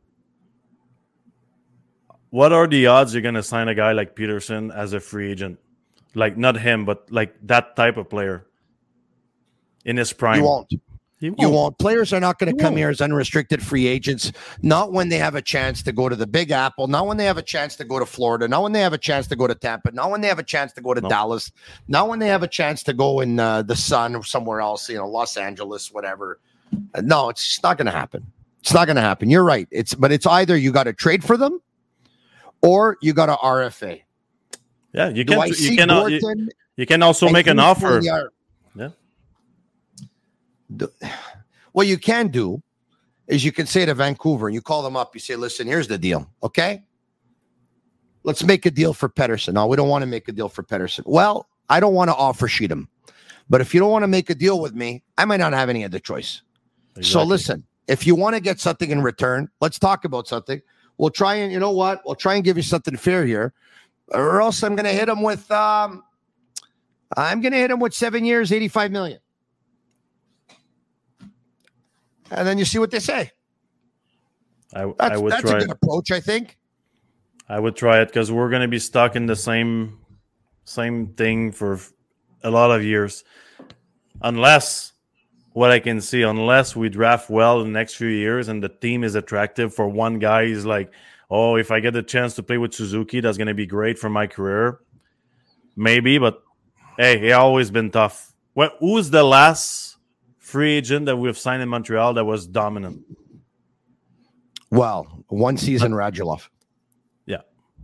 What are the odds you're going to sign a guy like Peterson as a free agent? Like, not him, but like that type of player in his prime. You won't. You won't. You won't. Players are not going to You come won't. here as unrestricted free agents. Not when they have a chance to go to the Big Apple. Not when they have a chance to go to Florida. Not when they have a chance to go to Tampa. Not when they have a chance to go to No. Dallas. Not when they have a chance to go in uh, the sun or somewhere else, you know, Los Angeles, whatever. Uh, no, it's just not going to happen. It's not going to happen. You're right. It's but it's either you got to trade for them or you got to R F A. Yeah, you Do can. I see You can. You, Gorton you can also and make an Keith offer. Montgomery? Yeah. The- What you can do is you can say to Vancouver, and you call them up, you say, listen, here's the deal, okay? Let's make a deal for Pettersson. No, we don't want to make a deal for Pettersson. Well, I don't want to offer sheet him. But if you don't want to make a deal with me, I might not have any other choice. So Exactly. listen, if you want to get something in return, let's talk about something. We'll try and, you know what? We'll try and give you something fair here. Or else I'm going to hit him with, um, I'm going to hit him with seven years, eighty-five million. And then you see what they say. I, That's, I would that's try. a good approach, I think. I would try it because we're going to be stuck in the same same thing for a lot of years, unless what I can see, unless we draft well in the next few years and the team is attractive for one guy. He's like, oh, if I get the chance to play with Suzuki, that's going to be great for my career. Maybe, but hey, he always been tough. What? Who's the last free agent that we've signed in Montreal that was dominant? Well, one season, Radulov. Yeah.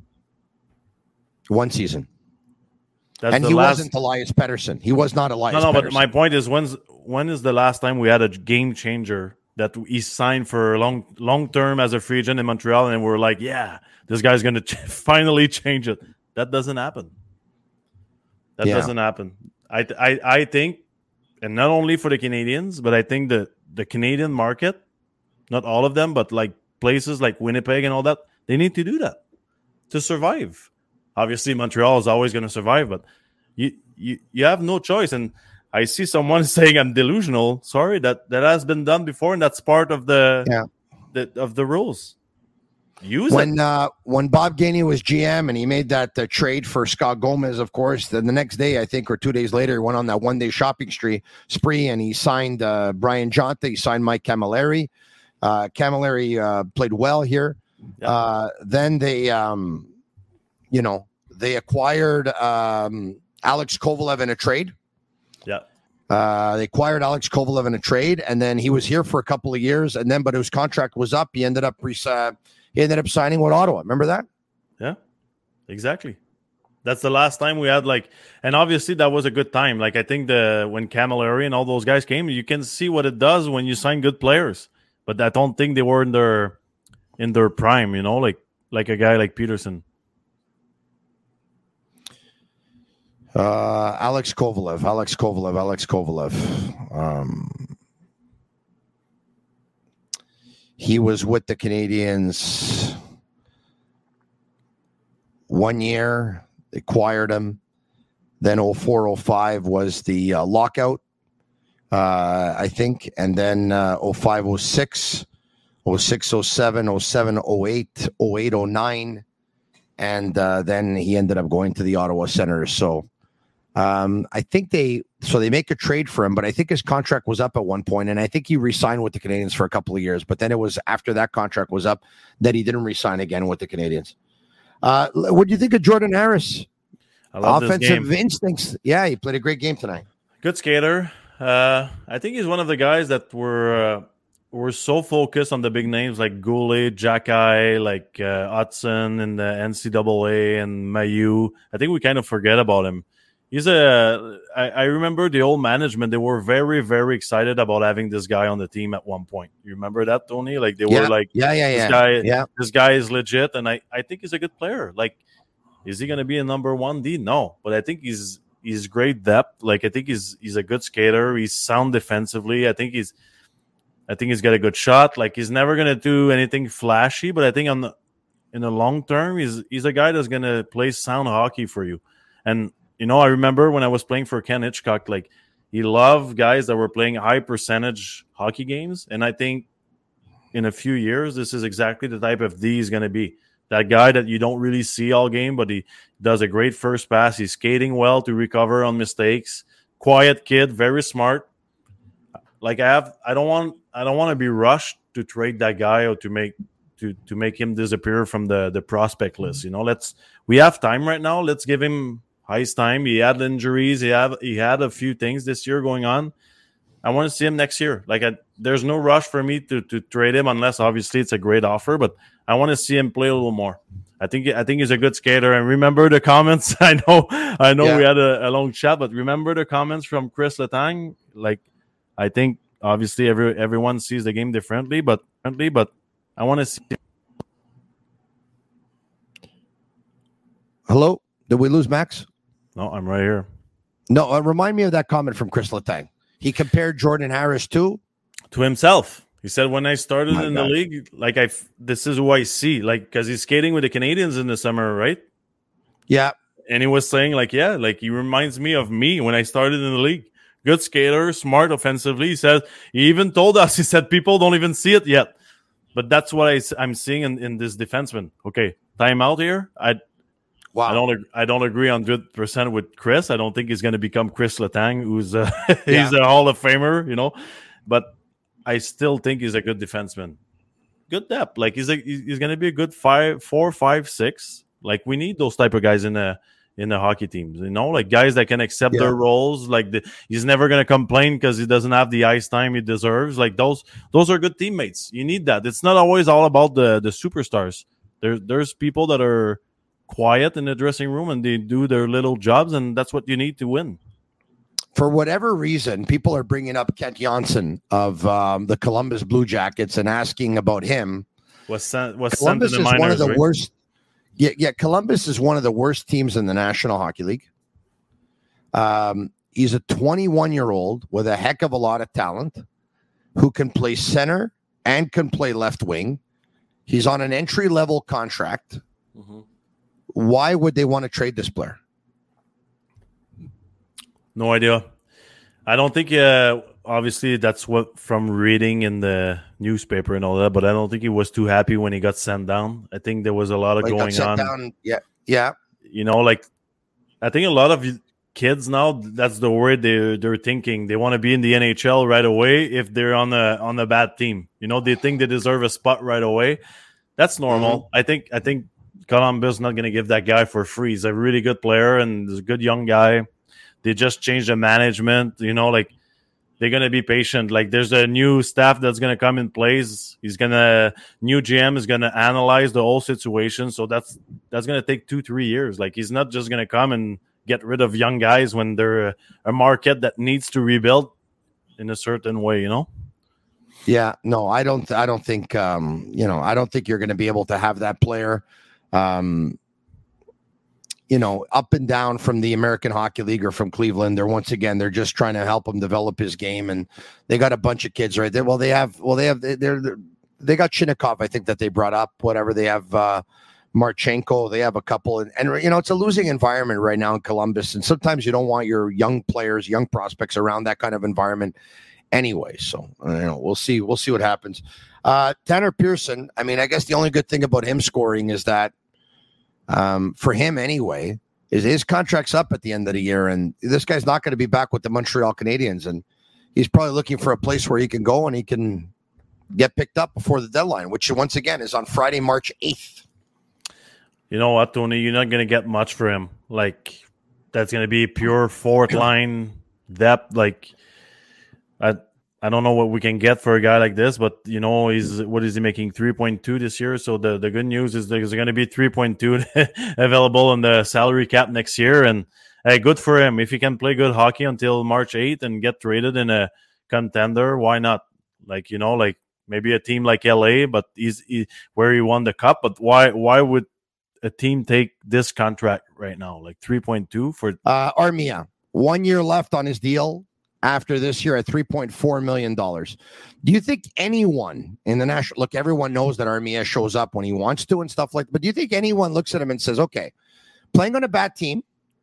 One season. That's and the he last... wasn't Elias Pettersson. He was not Elias No, no, Pettersson. but my point is, when's when is the last time we had a game changer that he signed for long long term as a free agent in Montreal, and we're like, yeah, this guy's going to ch- finally change it? That doesn't happen. That Yeah. doesn't happen. I, th- I I think, and not only for the Canadians, but I think the the Canadian market, not all of them, but like places like Winnipeg and all that, they need to do that to survive. Obviously, Montreal is always going to survive, but you, you you have no choice. And I see someone saying I'm delusional. Sorry, that, that has been done before, and that's part of the, Yeah. the of the rules. Use when it. uh, when Bob Gainey was G M and he made that uh, trade for Scott Gomez, of course, then the next day, I think, or two days later, he went on that one-day shopping spree, spree and he signed uh, Brian Jonta. He signed Mike Camilleri. Uh, Camilleri uh, played well here. Yeah. Uh, then they, um, you know, they acquired um, Alex Kovalev in a trade. Yeah. Uh, they acquired Alex Kovalev in a trade, and then he was here for a couple of years, and then but his contract was up. He ended up re- uh, he ended up signing with Ottawa. Remember that? Yeah, exactly. That's the last time we had like, and obviously that was a good time. Like I think the when Camilleri and all those guys came, you can see what it does when you sign good players. But I don't think they were in their in their prime. You know, like like a guy like Peterson. Uh, Alex Kovalev, Alex Kovalev, Alex Kovalev. Um, he was with the Canadians one year. They acquired him. Then oh four oh five was the uh, lockout, uh, I think. And then uh, oh five oh six, oh six oh seven, oh seven oh eight, oh eight oh nine. And uh, then he ended up going to the Ottawa Senators. So um, I think they so they make a trade for him, but I think his contract was up at one point, and I think he re-signed with the Canadians for a couple of years. But then it was after that contract was up that he didn't re-sign again with the Canadians. Uh, what do you think of Jordan Harris? I love this Offensive game. instincts. Yeah, he played a great game tonight. Good skater. Uh, I think he's one of the guys that were uh, were so focused on the big names like Goulet, Jacky, like uh, Hudson in the N C double A and Mayu. I think we kind of forget about him. He's a. I, I remember the old management. They were very, very excited about having this guy on the team at one point. You remember that, Tony? Like they Yeah, were like, yeah, yeah, this yeah. guy, Yeah. this guy is legit, and I, I think he's a good player. Like, is he going to be a number one D? No, but I think he's he's great depth. Like I think he's he's a good skater. He's sound defensively. I think he's, I think he's got a good shot. Like he's never going to do anything flashy, but I think on the in the long term, he's he's a guy that's going to play sound hockey for you. And you know, I remember when I was playing for Ken Hitchcock, like he loved guys that were playing high percentage hockey games. And I think in a few years, this is exactly the type of D he's going to be. That guy that you don't really see all game, but he does a great first pass. He's skating well to recover on mistakes. Quiet kid, very smart. Like I have, I don't want, I don't want to be rushed to trade that guy or to make to to make him disappear from the the prospect list. You know, let's we have time right now. Let's give him his time. He had injuries. He had he had a few things this year going on. I want to see him next year. Like I, there's no rush for me to to trade him unless obviously it's a great offer. But I want to see him play a little more. I think I think he's a good skater. And remember the comments. I know I know yeah. we had a, a long chat, but remember the comments from Chris Letang. Like I think obviously every everyone sees the game differently, but differently. But I want to see. Hello, did we lose Max? No, I'm right here. No, uh, remind me of that comment from Chris Letang. He compared Jordan Harris to to himself. He said, when I started My in God. the league, like I, this is who I see, like, because he's skating with the Canadians in the summer, right? Yeah. And he was saying, like, yeah, like he reminds me of me when I started in the league. Good skater, smart offensively. He says, he even told us, he said, people don't even see it yet. But that's what I, I'm seeing in, in this defenseman. Okay, time out here. I, wow. I don't, I don't agree one hundred percent with Chris. I don't think he's going to become Chris Letang, who's a, he's Yeah. a Hall of Famer, you know. But I still think he's a good defenseman. Good depth. Like he's a, he's going to be a good five, four, five, six. Like we need those type of guys in the in the hockey teams. You know, like guys that can accept Yeah. their roles. Like the, he's never going to complain because he doesn't have the ice time he deserves. Like those those are good teammates. You need that. It's not always all about the the superstars. There there's people that are quiet in the dressing room and they do their little jobs, and that's what you need to win. For whatever reason, people are bringing up Kent Johnson of um, the Columbus Blue Jackets and asking about him. Was sent was Columbus sent in is the minors, one of the right? worst. Yeah, yeah. Columbus is one of the worst teams in the National Hockey League. Um, he's a twenty-one-year-old with a heck of a lot of talent, who can play center and can play left wing. He's on an entry-level contract. Mm-hmm. Why would they want to trade this player? No idea. I don't think, uh, obviously, that's what from reading in the newspaper and all that, but I don't think he was too happy when he got sent down. I think there was a lot of Well, he got going sent on. down. Yeah, yeah. You know, like, I think a lot of kids now, that's the word they're, they're thinking. They want to be in the N H L right away if they're on a, on a bad team. You know, they think they deserve a spot right away. That's normal. Mm-hmm. I think, I think Columbus is not going to give that guy for free. He's a really good player and he's a good young guy. They just changed the management, you know, like they're going to be patient. Like there's a new staff that's going to come in place. He's going to, new G M is going to analyze the whole situation. So that's, that's going to take two, three years. Like he's not just going to come and get rid of young guys when they're a, a market that needs to rebuild in a certain way, you know? Yeah, no, I don't, I don't think, um, you know, I don't think you're going to be able to have that player, um, you know, up and down from the American Hockey League or from Cleveland. They're once again, they're just trying to help him develop his game. And they got a bunch of kids right there. Well, they have, well, they have, they're, they're they got Chinnikov, I think that they brought up, whatever. They have uh, Marchenko. They have a couple. And, and, you know, it's a losing environment right now in Columbus. And sometimes you don't want your young players, young prospects around that kind of environment anyway. So, you know, we'll see. We'll see what happens. Uh, Tanner Pearson, I mean, I guess the only good thing about him scoring is that, Um, for him anyway, is his contract's up at the end of the year, and this guy's not going to be back with the Montreal Canadiens, and he's probably looking for a place where he can go and he can get picked up before the deadline, which once again is on Friday, March eighth. You know what, Tony? You're not going to get much for him. Like that's going to be pure fourth line depth. Like I, I don't know what we can get for a guy like this, but you know, he's what is he making three point two this year? So the, the good news is there's going to be three point two available on the salary cap next year. And hey, good for him. If he can play good hockey until March eighth and get traded in a contender, why not? Like, you know, like maybe a team like L A, but he's he, where he won the cup. But why, why would a team take this contract right now? Like three point two for uh, Armia, one year left on his deal. After this year at three point four million dollars. Do you think anyone in the national, look, everyone knows that Armia shows up when he wants to and stuff like that, but do you think anyone looks at him and says, okay, playing on a bad team,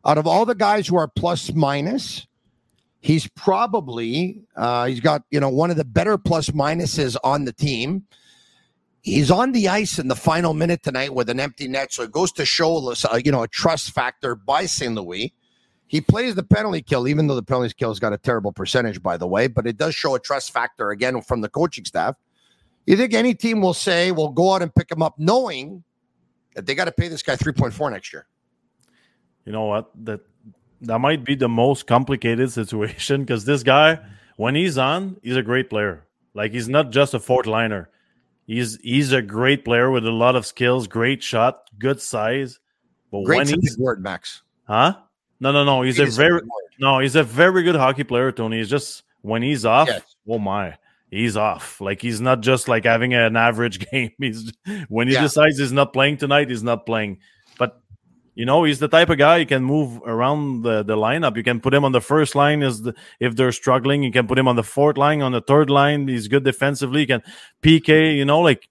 Out of all the guys who are plus minus, he's probably uh, he's got you know one of the better plus minuses on the team. He's on the ice in the final minute tonight with an empty net, so it goes to show uh, you know a trust factor by Saint Louis. He plays the penalty kill, even though the penalty kill's got a terrible percentage, by the way, but it does show a trust factor again from the coaching staff. You think any team will say, "We'll go out and pick him up," knowing that they got to pay this guy three point four next year? You know what? That that might be the most complicated situation because this guy, when he's on, he's a great player. Like he's not just a fourth liner. He's he's a great player with a lot of skills, great shot, good size. But Great's when a he's big word, Max. Huh? No, no, no. He's It a is very a big word. no. He's a very good hockey player, Tony. He's just when he's off. Yes. Oh my, he's off. Like he's not just like having an average game. He's when he Yeah. decides he's not playing tonight, he's not playing. But you know, he's the type of guy you can move around the, the lineup. You can put him on the first line as the, if they're struggling. You can put him on the fourth line, on the third line. He's good defensively. You can P K. You know, like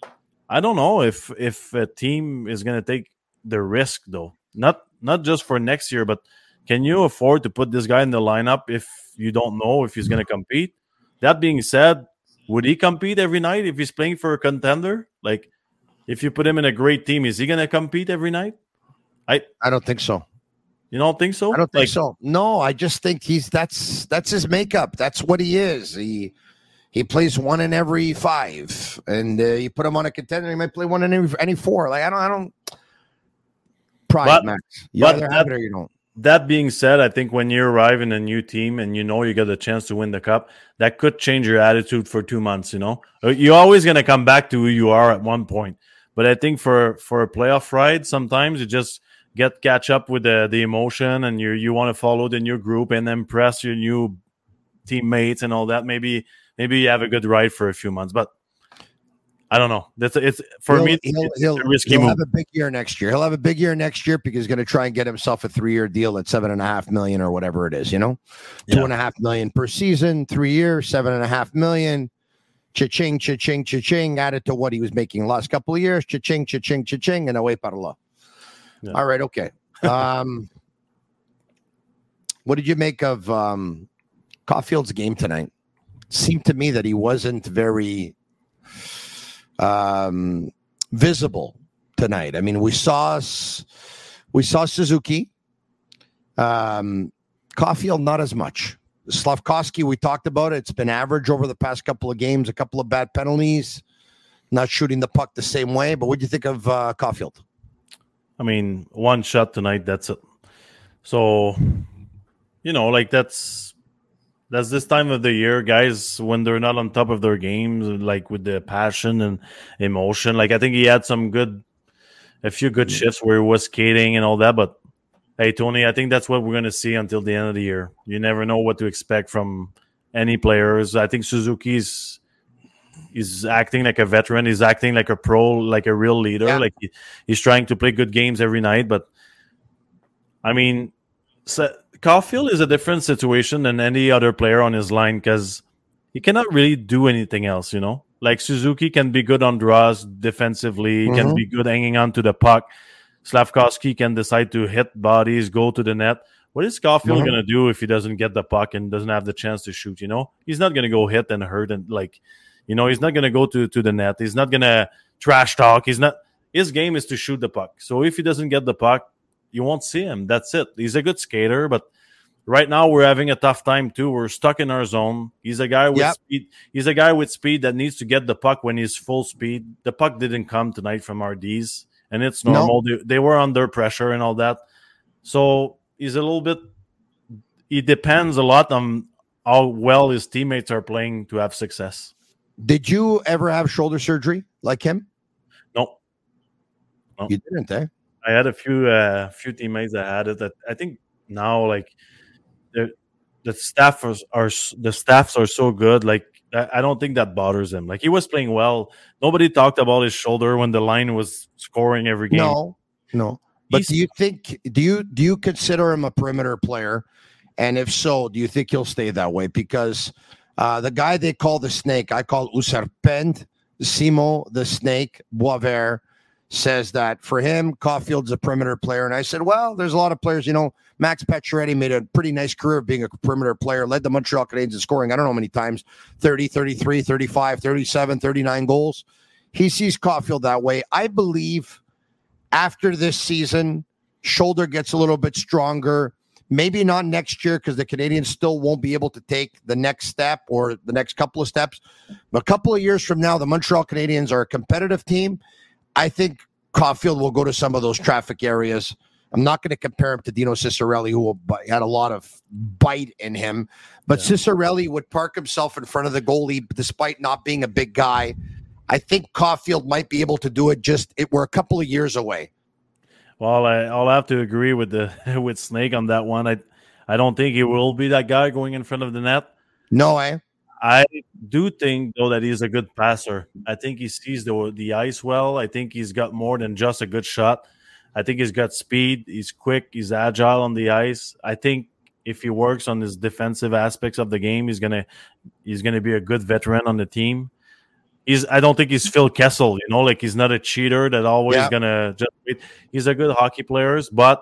I don't know if if a team is going to take the risk though. Not not just for next year, but can you afford to put this guy in the lineup if you don't know if he's going to compete? That being said, would he compete every night if he's playing for a contender? Like, if you put him in a great team, is he going to compete every night? I I don't think so. You don't think so? I don't think Like, so. No, I just think he's that's that's his makeup. That's what he is. He he plays one in every five, and uh, you put him on a contender, he might play one in every any four. Like I don't, I don't. Pride, But- Max. You but either have that- it or you don't. That being said, I think when you arrive in a new team and you know you got a chance to win the cup, that could change your attitude for two months. You know, Uh, you're always going to come back to who you are at one point. But I think for for a playoff ride, sometimes you just get catch up with the the emotion, and you you want to follow the new group and impress your new teammates and all that. Maybe maybe you have a good ride for a few months, but I don't know. That's it's for he'll, me. He'll, it's he'll, a risky he'll move. have a big year next year. He'll have a big year next year because he's going to try and get himself a three-year deal at seven and a half million or whatever it is. You know, Yeah. two and a half million per season, three years, seven and a half million. Cha-ching, cha-ching, cha-ching. Added to what he was making last couple of years. Cha-ching, cha-ching, cha-ching, and away para Yeah. All right, okay. Um, what did you make of um, Caulfield's game tonight? Seemed to me that he wasn't very um, visible tonight. I mean, we saw s- we saw Suzuki, um, Caulfield not as much. Slavkovsky, we talked about it. It's been average over the past couple of games. A couple of bad penalties, not shooting the puck the same way. But what do you think of uh, Caulfield? I mean, one shot tonight, that's it. So, you know, like that's that's this time of the year, guys, when they're not on top of their games, like with the passion and emotion. Like I think he had some good, a few good shifts where he was skating and all that. But hey, Tony, I think that's what we're going to see until the end of the year. You never know what to expect from any players. I think Suzuki's He's acting like a veteran. He's acting like a pro, like a real leader. Yeah. Like he, he's trying to play good games every night. But I mean, so, Caulfield is a different situation than any other player on his line because he cannot really do anything else. You know, like Suzuki can be good on draws defensively, Mhm. can be good hanging on to the puck. Slavkovsky can decide to hit bodies, go to the net. What is Caulfield Mhm. going to do if he doesn't get the puck and doesn't have the chance to shoot? You know, he's not going to go hit and hurt and like. You know, he's not going to go to to the net. He's not going to trash talk. He's not. His game is to shoot the puck. So if he doesn't get the puck, you won't see him. That's it. He's a good skater, but right now we're having a tough time too. We're stuck in our zone. He's a guy with Yep. speed. He's a guy with speed that needs to get the puck when he's full speed. The puck didn't come tonight from our Ds, and it's No. normal. They, they were under pressure and all that. So he's a little bit. He depends a lot on how well his teammates are playing to have success. Did you ever have shoulder surgery like him? No. No. You didn't, eh? I had a few uh, few teammates that had it. That I think now, like the the staff are, are the staffs are so good. Like I, I don't think that bothers him. Like he was playing well. Nobody talked about his shoulder when the line was scoring every game. No, no. But He's- do you think do you do you consider him a perimeter player? And if so, do you think he'll stay that way? Because uh, the guy they call the snake, I call Userpend, Simo the snake, Boisvert. says that for him, Caulfield's a perimeter player. And I said, well, there's a lot of players, you know, Max Pacioretty made a pretty nice career of being a perimeter player, led the Montreal Canadiens in scoring, I don't know how many times, thirty, thirty-three, thirty-five, thirty-seven, thirty-nine goals. He sees Caulfield that way. I believe after this season, shoulder gets a little bit stronger. Maybe not next year because the Canadiens still won't be able to take the next step or the next couple of steps. But a couple of years from now, the Montreal Canadiens are a competitive team. I think Caulfield will go to some of those traffic areas. I'm not going to compare him to Dino Ciccarelli, who had a lot of bite in him. But yeah. Ciccarelli would park himself in front of the goalie despite not being a big guy. I think Caulfield might be able to do it. Just it, we're a couple of years away. Well, I, I'll have to agree with the with Snake on that one. I I don't think he will be that guy going in front of the net. No, I I do think though that he's a good passer. I think he sees the the ice well. I think he's got more than just a good shot. I think he's got speed. He's quick. He's agile on the ice. I think if he works on his defensive aspects of the game, he's gonna he's gonna be a good veteran on the team. He's, I don't think he's Phil Kessel, you know, like he's not a cheater that always yeah. gonna just wait. He's a good hockey player, but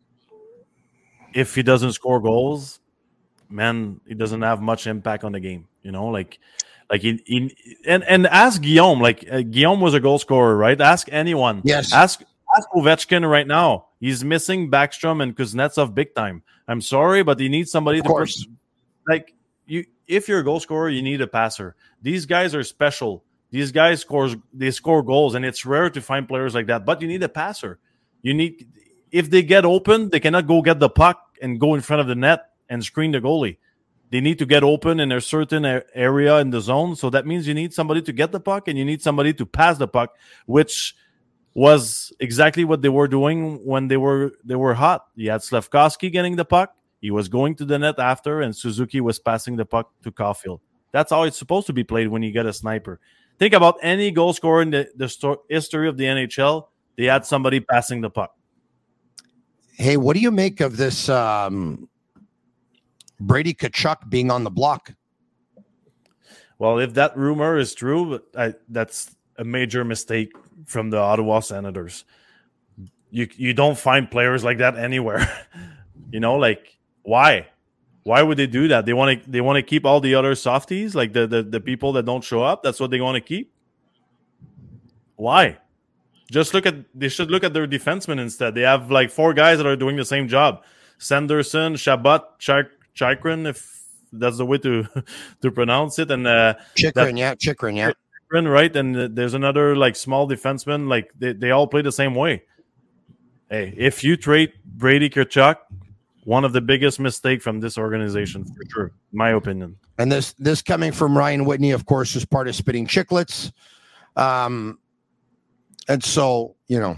if he doesn't score goals, man, he doesn't have much impact on the game, you know, like like he, he and and ask Guillaume, like uh, Guillaume was a goal scorer, right? Ask anyone. Yes. Ask ask Ovechkin right now. He's missing Backstrom and Kuznetsov big time. I'm sorry, but he needs somebody of to course. Put, like you. If you're a goal scorer, you need a passer. These guys are special. These guys scores they score goals, and it's rare to find players like that. But you need a passer. You need if they get open, they cannot go get the puck and go in front of the net and screen the goalie. They need to get open in a certain area in the zone. So that means you need somebody to get the puck and you need somebody to pass the puck, which was exactly what they were doing when they were they were hot. You had Slafkovsky getting the puck. He was going to the net after, and Suzuki was passing the puck to Caulfield. That's how it's supposed to be played when you get a sniper. Think about any goal scorer in the, the sto- history of the N H L. They had somebody passing the puck. Hey, what do you make of this um, Brady Tkachuk being on the block? Well, if that rumor is true, I, that's a major mistake from the Ottawa Senators. You you don't find players like that anywhere. You know, like why? Why would they do that? They want to they want to keep all the other softies, like the, the, the people that don't show up. That's what they want to keep. Why? Just look at they should look at their defensemen instead. They have like four guys that are doing the same job: Sanderson, Chabot, Chik- Chikrin, if that's the way to to pronounce it, and uh, Chikrin, yeah, Chikrin, yeah, Chikrin, right? And uh, there's another like small defenseman. Like they, they all play the same way. Hey, if you trade Brady Tkachuk, one of the biggest mistakes from this organization, for sure, my opinion. And this this coming from Ryan Whitney, of course, who's part of Spitting Chicklets. Um, and so, you know,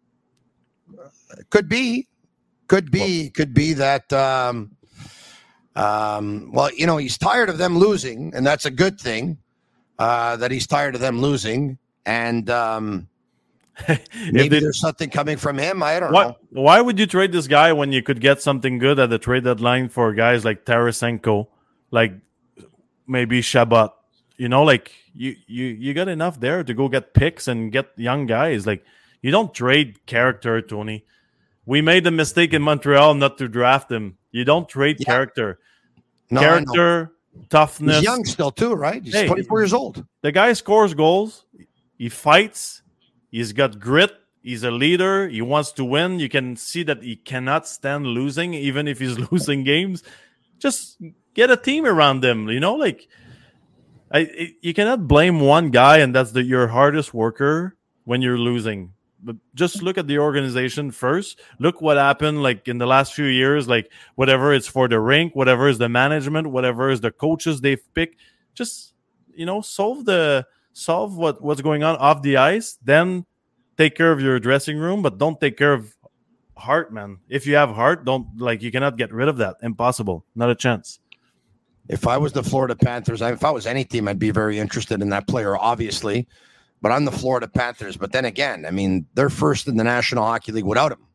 could be, could be, well, could be that, um, um, well, you know, he's tired of them losing, and that's a good thing, uh, that he's tired of them losing. And um, maybe they, there's something coming from him. I don't why, know. Why would you trade this guy when you could get something good at the trade deadline for guys like Tarasenko, like maybe Chabot? You know, like you, you, you got enough there to go get picks and get young guys. Like you don't trade character, Tony. We made the mistake in Montreal not to draft him. You don't trade yeah. character. No, character, toughness. He's young still too, right? He's hey, twenty-four years old. The guy scores goals. He fights. He's got grit. He's a leader. He wants to win. You can see that he cannot stand losing, even if he's losing games. Just get a team around him. You know, like I, it, you cannot blame one guy, and that's the your hardest worker when you're losing. But just look at the organization first. Look what happened, like in the last few years. Like whatever it's for the rink, whatever is the management, whatever is the coaches they've picked. Just you know, solve the solve what, what's going on off the ice. Then take care of your dressing room, but don't take care of heart, man. If you have heart, don't like you cannot get rid of that. Impossible, not a chance. If I was the Florida Panthers, if I was any team, I'd be very interested in that player, obviously. But I'm the Florida Panthers. But then again, I mean, they're first in the National Hockey League without him.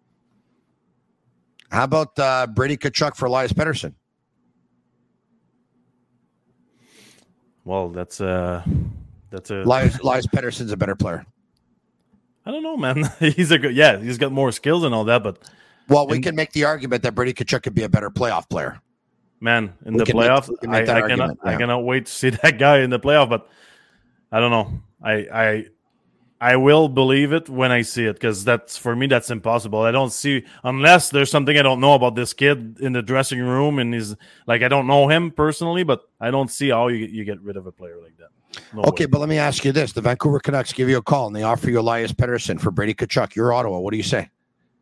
How about uh, Brady Tkachuk for Elias Pettersson? Well, that's uh, that's a Elias, Elias Pettersson's a better player. I don't know, man. he's a good, yeah, he's got more skills and all that, but well, we and, can make the argument that Brady Tkachuk could be a better playoff player. Man, in we the playoffs, make, I, I cannot, yeah. I cannot wait to see that guy in the playoff. But I don't know. I, I, I will believe it when I see it, because that's for me that's impossible. I don't see, unless there's something I don't know about this kid in the dressing room, and he's like, I don't know him personally, but I don't see how you you get rid of a player like that. No okay, way. But let me ask you this: the Vancouver Canucks give you a call and they offer you Elias Pettersson for Brady Tkachuk. You're Ottawa. What do you say?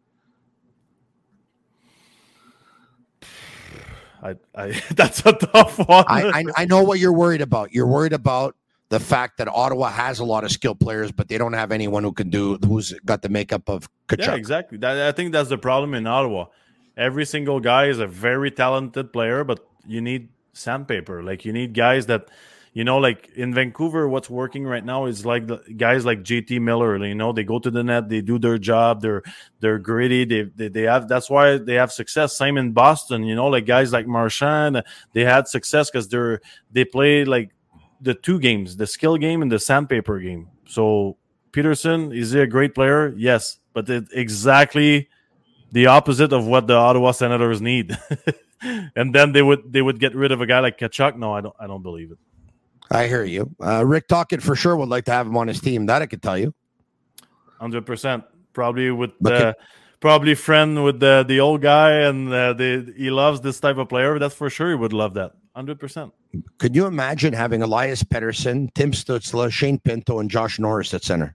I, I that's a tough one. I, I I know what you're worried about. You're worried about the fact that Ottawa has a lot of skilled players, but they don't have anyone who can do who's got the makeup of Tkachuk. Yeah, exactly. That, I think that's the problem in Ottawa. Every single guy is a very talented player, but you need sandpaper. Like you need guys that, you know, like in Vancouver, what's working right now is like the guys like J T Miller. You know, they go to the net, they do their job, they're they're gritty. They they, they have that's why they have success. Same in Boston. You know, like guys like Marchand, they had success because they're they play like the two games, the skill game and the sandpaper game. So Peterson, is he a great player? Yes, but it's exactly the opposite of what the Ottawa Senators need. And then they would they would get rid of a guy like Tkachuk. No, I don't I don't believe it. I hear you. Uh, Rick Tocchet for sure would like to have him on his team. That I could tell you. Hundred percent. Probably with uh, probably friend with the the old guy, and uh, the he loves this type of player. That's for sure. He would love that. Hundred percent. Could you imagine having Elias Pettersson, Tim Stützle, Shane Pinto, and Josh Norris at center?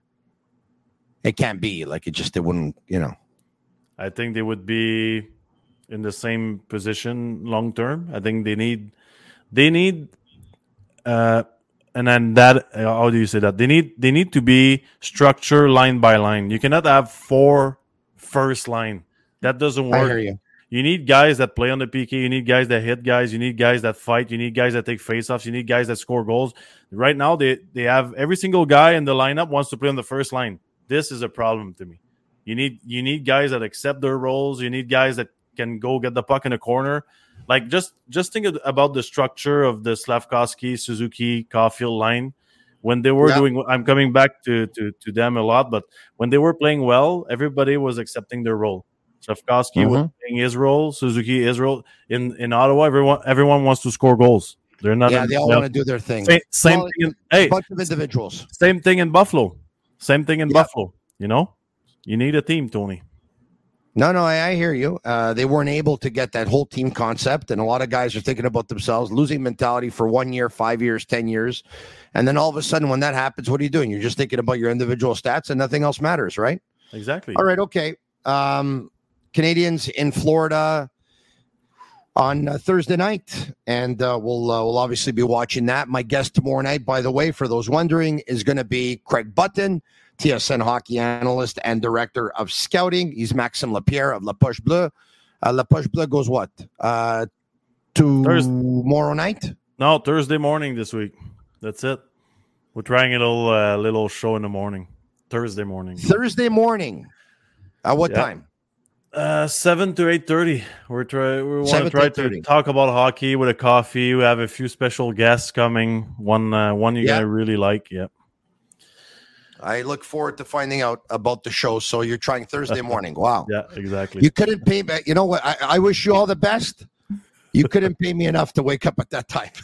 It can't be like it. Just it wouldn't. You know. I think they would be in the same position long term. I think they need. They need. Uh, and then that. Uh, how do you say that? They need. They need to be structured line by line. You cannot have four first line. That doesn't work. I hear you. You need guys that play on the P K. You need guys that hit guys. You need guys that fight. You need guys that take faceoffs. You need guys that score goals. Right now, they, they have every single guy in the lineup wants to play on the first line. This is a problem to me. You need you need guys that accept their roles. You need guys that can go get the puck in the corner. Like just just think about the structure of the Slafkovsky, Suzuki, Caulfield line. When they were yeah. doing, I'm coming back to, to to them a lot, but when they were playing well, everybody was accepting their role. Slafkovsky mm-hmm. was playing his role, Suzuki his role. In in Ottawa, everyone everyone wants to score goals. They're not. Yeah, in, they all you know, want to do their thing. Same, same well, thing. In, hey, a bunch of individuals. Same thing in Buffalo. Same thing in yeah. Buffalo. You know, you need a team, Tony. No, no, I, I hear you. Uh, they weren't able to get that whole team concept, and a lot of guys are thinking about themselves, losing mentality for one year, five years, ten years, and then all of a sudden, when that happens, what are you doing? You're just thinking about your individual stats, and nothing else matters, right? Exactly. All right, okay. Um, Canadians in Florida on uh, Thursday night, and uh, we'll uh, we'll obviously be watching that. My guest tomorrow night, by the way, for those wondering, is going to be Craig Button, T S N hockey analyst and director of scouting. He's Maxime Lapierre of La Poche Bleue. Uh, La Poche Bleue goes what? Uh, to Thursday. Tomorrow night? No, Thursday morning this week. That's it. We're trying a little uh, little show in the morning. Thursday morning. Thursday morning. At what yeah. time? Uh, seven to eight thirty. We're try we want to try to talk about hockey with a coffee. We have a few special guests coming. One uh, one you're yeah. gonna really like. Yeah. I look forward to finding out about the show. So you're trying Thursday morning. Wow. Yeah, exactly. You couldn't pay me. You know what? I, I wish you all the best. You couldn't pay me enough to wake up at that time.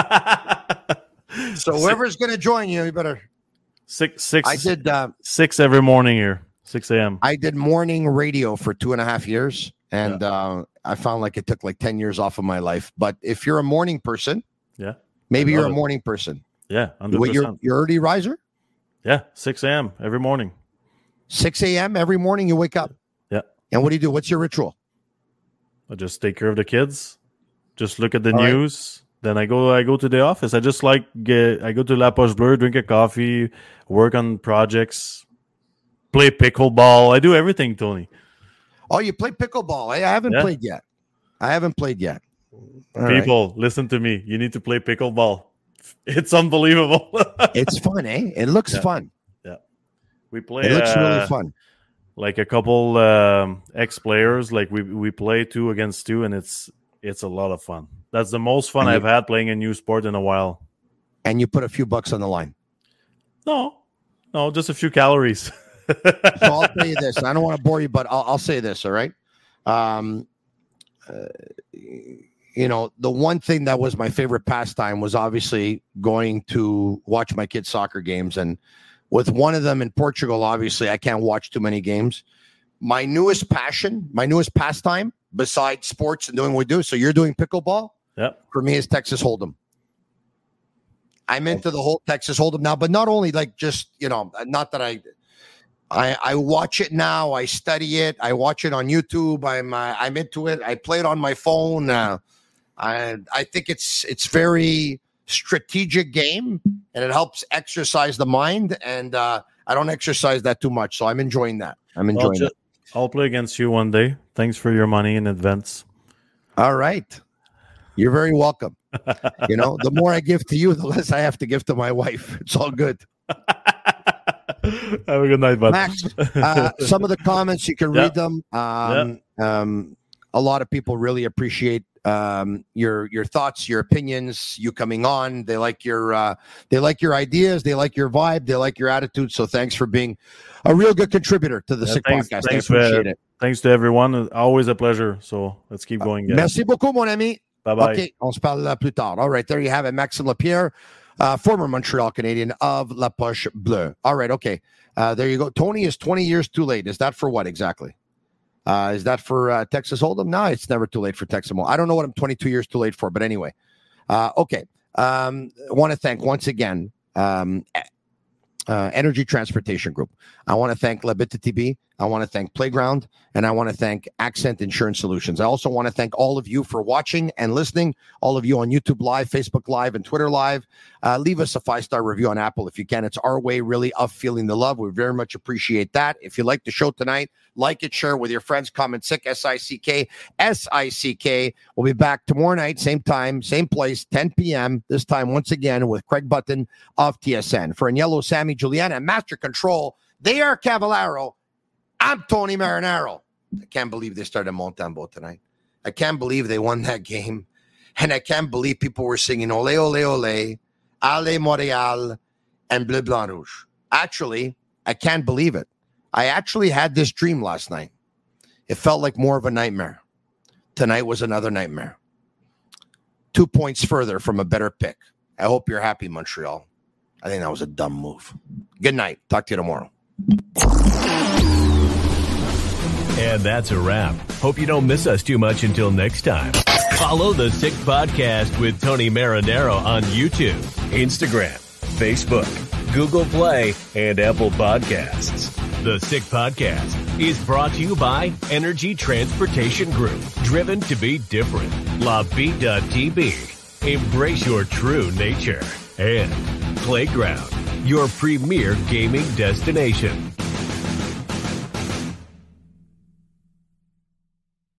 So whoever's going to join you, you better. Six, six. I did uh, six every morning here. six a.m. I did morning radio for two and a half years. And yeah. uh, I found like it took like ten years off of my life. But if you're a morning person, yeah, maybe you're a it. morning person. Yeah. one hundred percent. You're, you're early riser? Yeah, six a.m. every morning. six a.m. every morning you wake up? Yeah. And what do you do? What's your ritual? I just take care of the kids. Just look at the All news. Right. Then I go I go to the office. I just like, get, I go to La Poche Bleue, drink a coffee, work on projects, play pickleball. I do everything, Tony. Oh, you play pickleball. I haven't yeah. played yet. I haven't played yet. All People, right. listen to me. You need to play pickleball. It's unbelievable. It's fun, eh? It looks yeah. fun. Yeah. We play. It looks uh, really fun. Like a couple um, ex-players, like we we play two against two, and it's it's a lot of fun. That's the most fun and I've you, had playing a new sport in a while. And you put a few bucks on the line? No, no, just a few calories. So I'll tell you this. I don't want to bore you, but I'll, I'll say this, all right? Um, uh, you know, the one thing that was my favorite pastime was obviously going to watch my kids' soccer games. And with one of them in Portugal, obviously, I can't watch too many games. My newest passion, my newest pastime, besides sports and doing what we do, so you're doing pickleball? Yep. For me, is Texas Hold'em. I'm into the whole Texas Hold'em now, but not only like just, you know, not that I, I, I watch it now. I study it. I watch it on YouTube. I'm, uh, I'm into it. I play it on my phone. Uh, I, I think it's, it's very strategic game, and it helps exercise the mind. And uh, I don't exercise that too much, so I'm enjoying that. I'm enjoying well, just, it. I'll play against you one day. Thanks for your money in advance. All right. You're very welcome. You know, the more I give to you, the less I have to give to my wife. It's all good. Have a good night, bud. Max, uh, some of the comments, you can yep. read them. Um, yep. um, a lot of people really appreciate um, your your thoughts, your opinions, you coming on. They like your uh, they like your ideas. They like your vibe. They like your attitude. So thanks for being a real good contributor to the yeah, Sick thanks, Podcast. Thanks I appreciate for, it. Thanks to everyone. Always a pleasure. So let's keep going. Guys. Merci beaucoup, mon ami. Bye-bye. OK, on se parle plus tard. All right, there you have it. Maxime Lapierre, uh, former Montreal Canadian of La Poche Bleue. All right, okay. Uh, there you go. Tony is twenty years too late. Is that for what exactly? Uh, is that for uh, Texas Hold'em? No, it's never too late for Texas Hold'em. I don't know what I'm twenty-two years too late for, but anyway. Uh, okay. Um, I want to thank once again um, uh, Energy Transportation Group. I want to thank La Bit T B. I want to thank Playground, and I want to thank Accent Insurance Solutions. I also want to thank all of you for watching and listening, all of you on YouTube Live, Facebook Live, and Twitter Live. Uh, leave us a five-star review on Apple if you can. It's our way, really, of feeling the love. We very much appreciate that. If you like the show tonight, like it, share with your friends, comment sick, S I C K, S I C K. We'll be back tomorrow night, same time, same place, ten p.m., this time once again with Craig Button of T S N. For Agnello, Sammy, Juliana, and Master Control, they are Cavallaro. I'm Tony Marinaro. I can't believe they started Montembeau tonight. I can't believe they won that game. And I can't believe people were singing Ole, Ole, Ole, Ale Montreal, and Bleu Blanc Rouge. Actually, I can't believe it. I actually had this dream last night. It felt like more of a nightmare. Tonight was another nightmare. Two points further from a better pick. I hope you're happy, Montreal. I think that was a dumb move. Good night. Talk to you tomorrow. And that's a wrap. Hope you don't miss us too much until next time. Follow the Sick Podcast with Tony Marinaro on YouTube, Instagram, Facebook, Google Play, and Apple Podcasts. The Sick Podcast is brought to you by Energy Transportation Group, driven to be different. La Vida T B, embrace your true nature. And Playground, your premier gaming destination.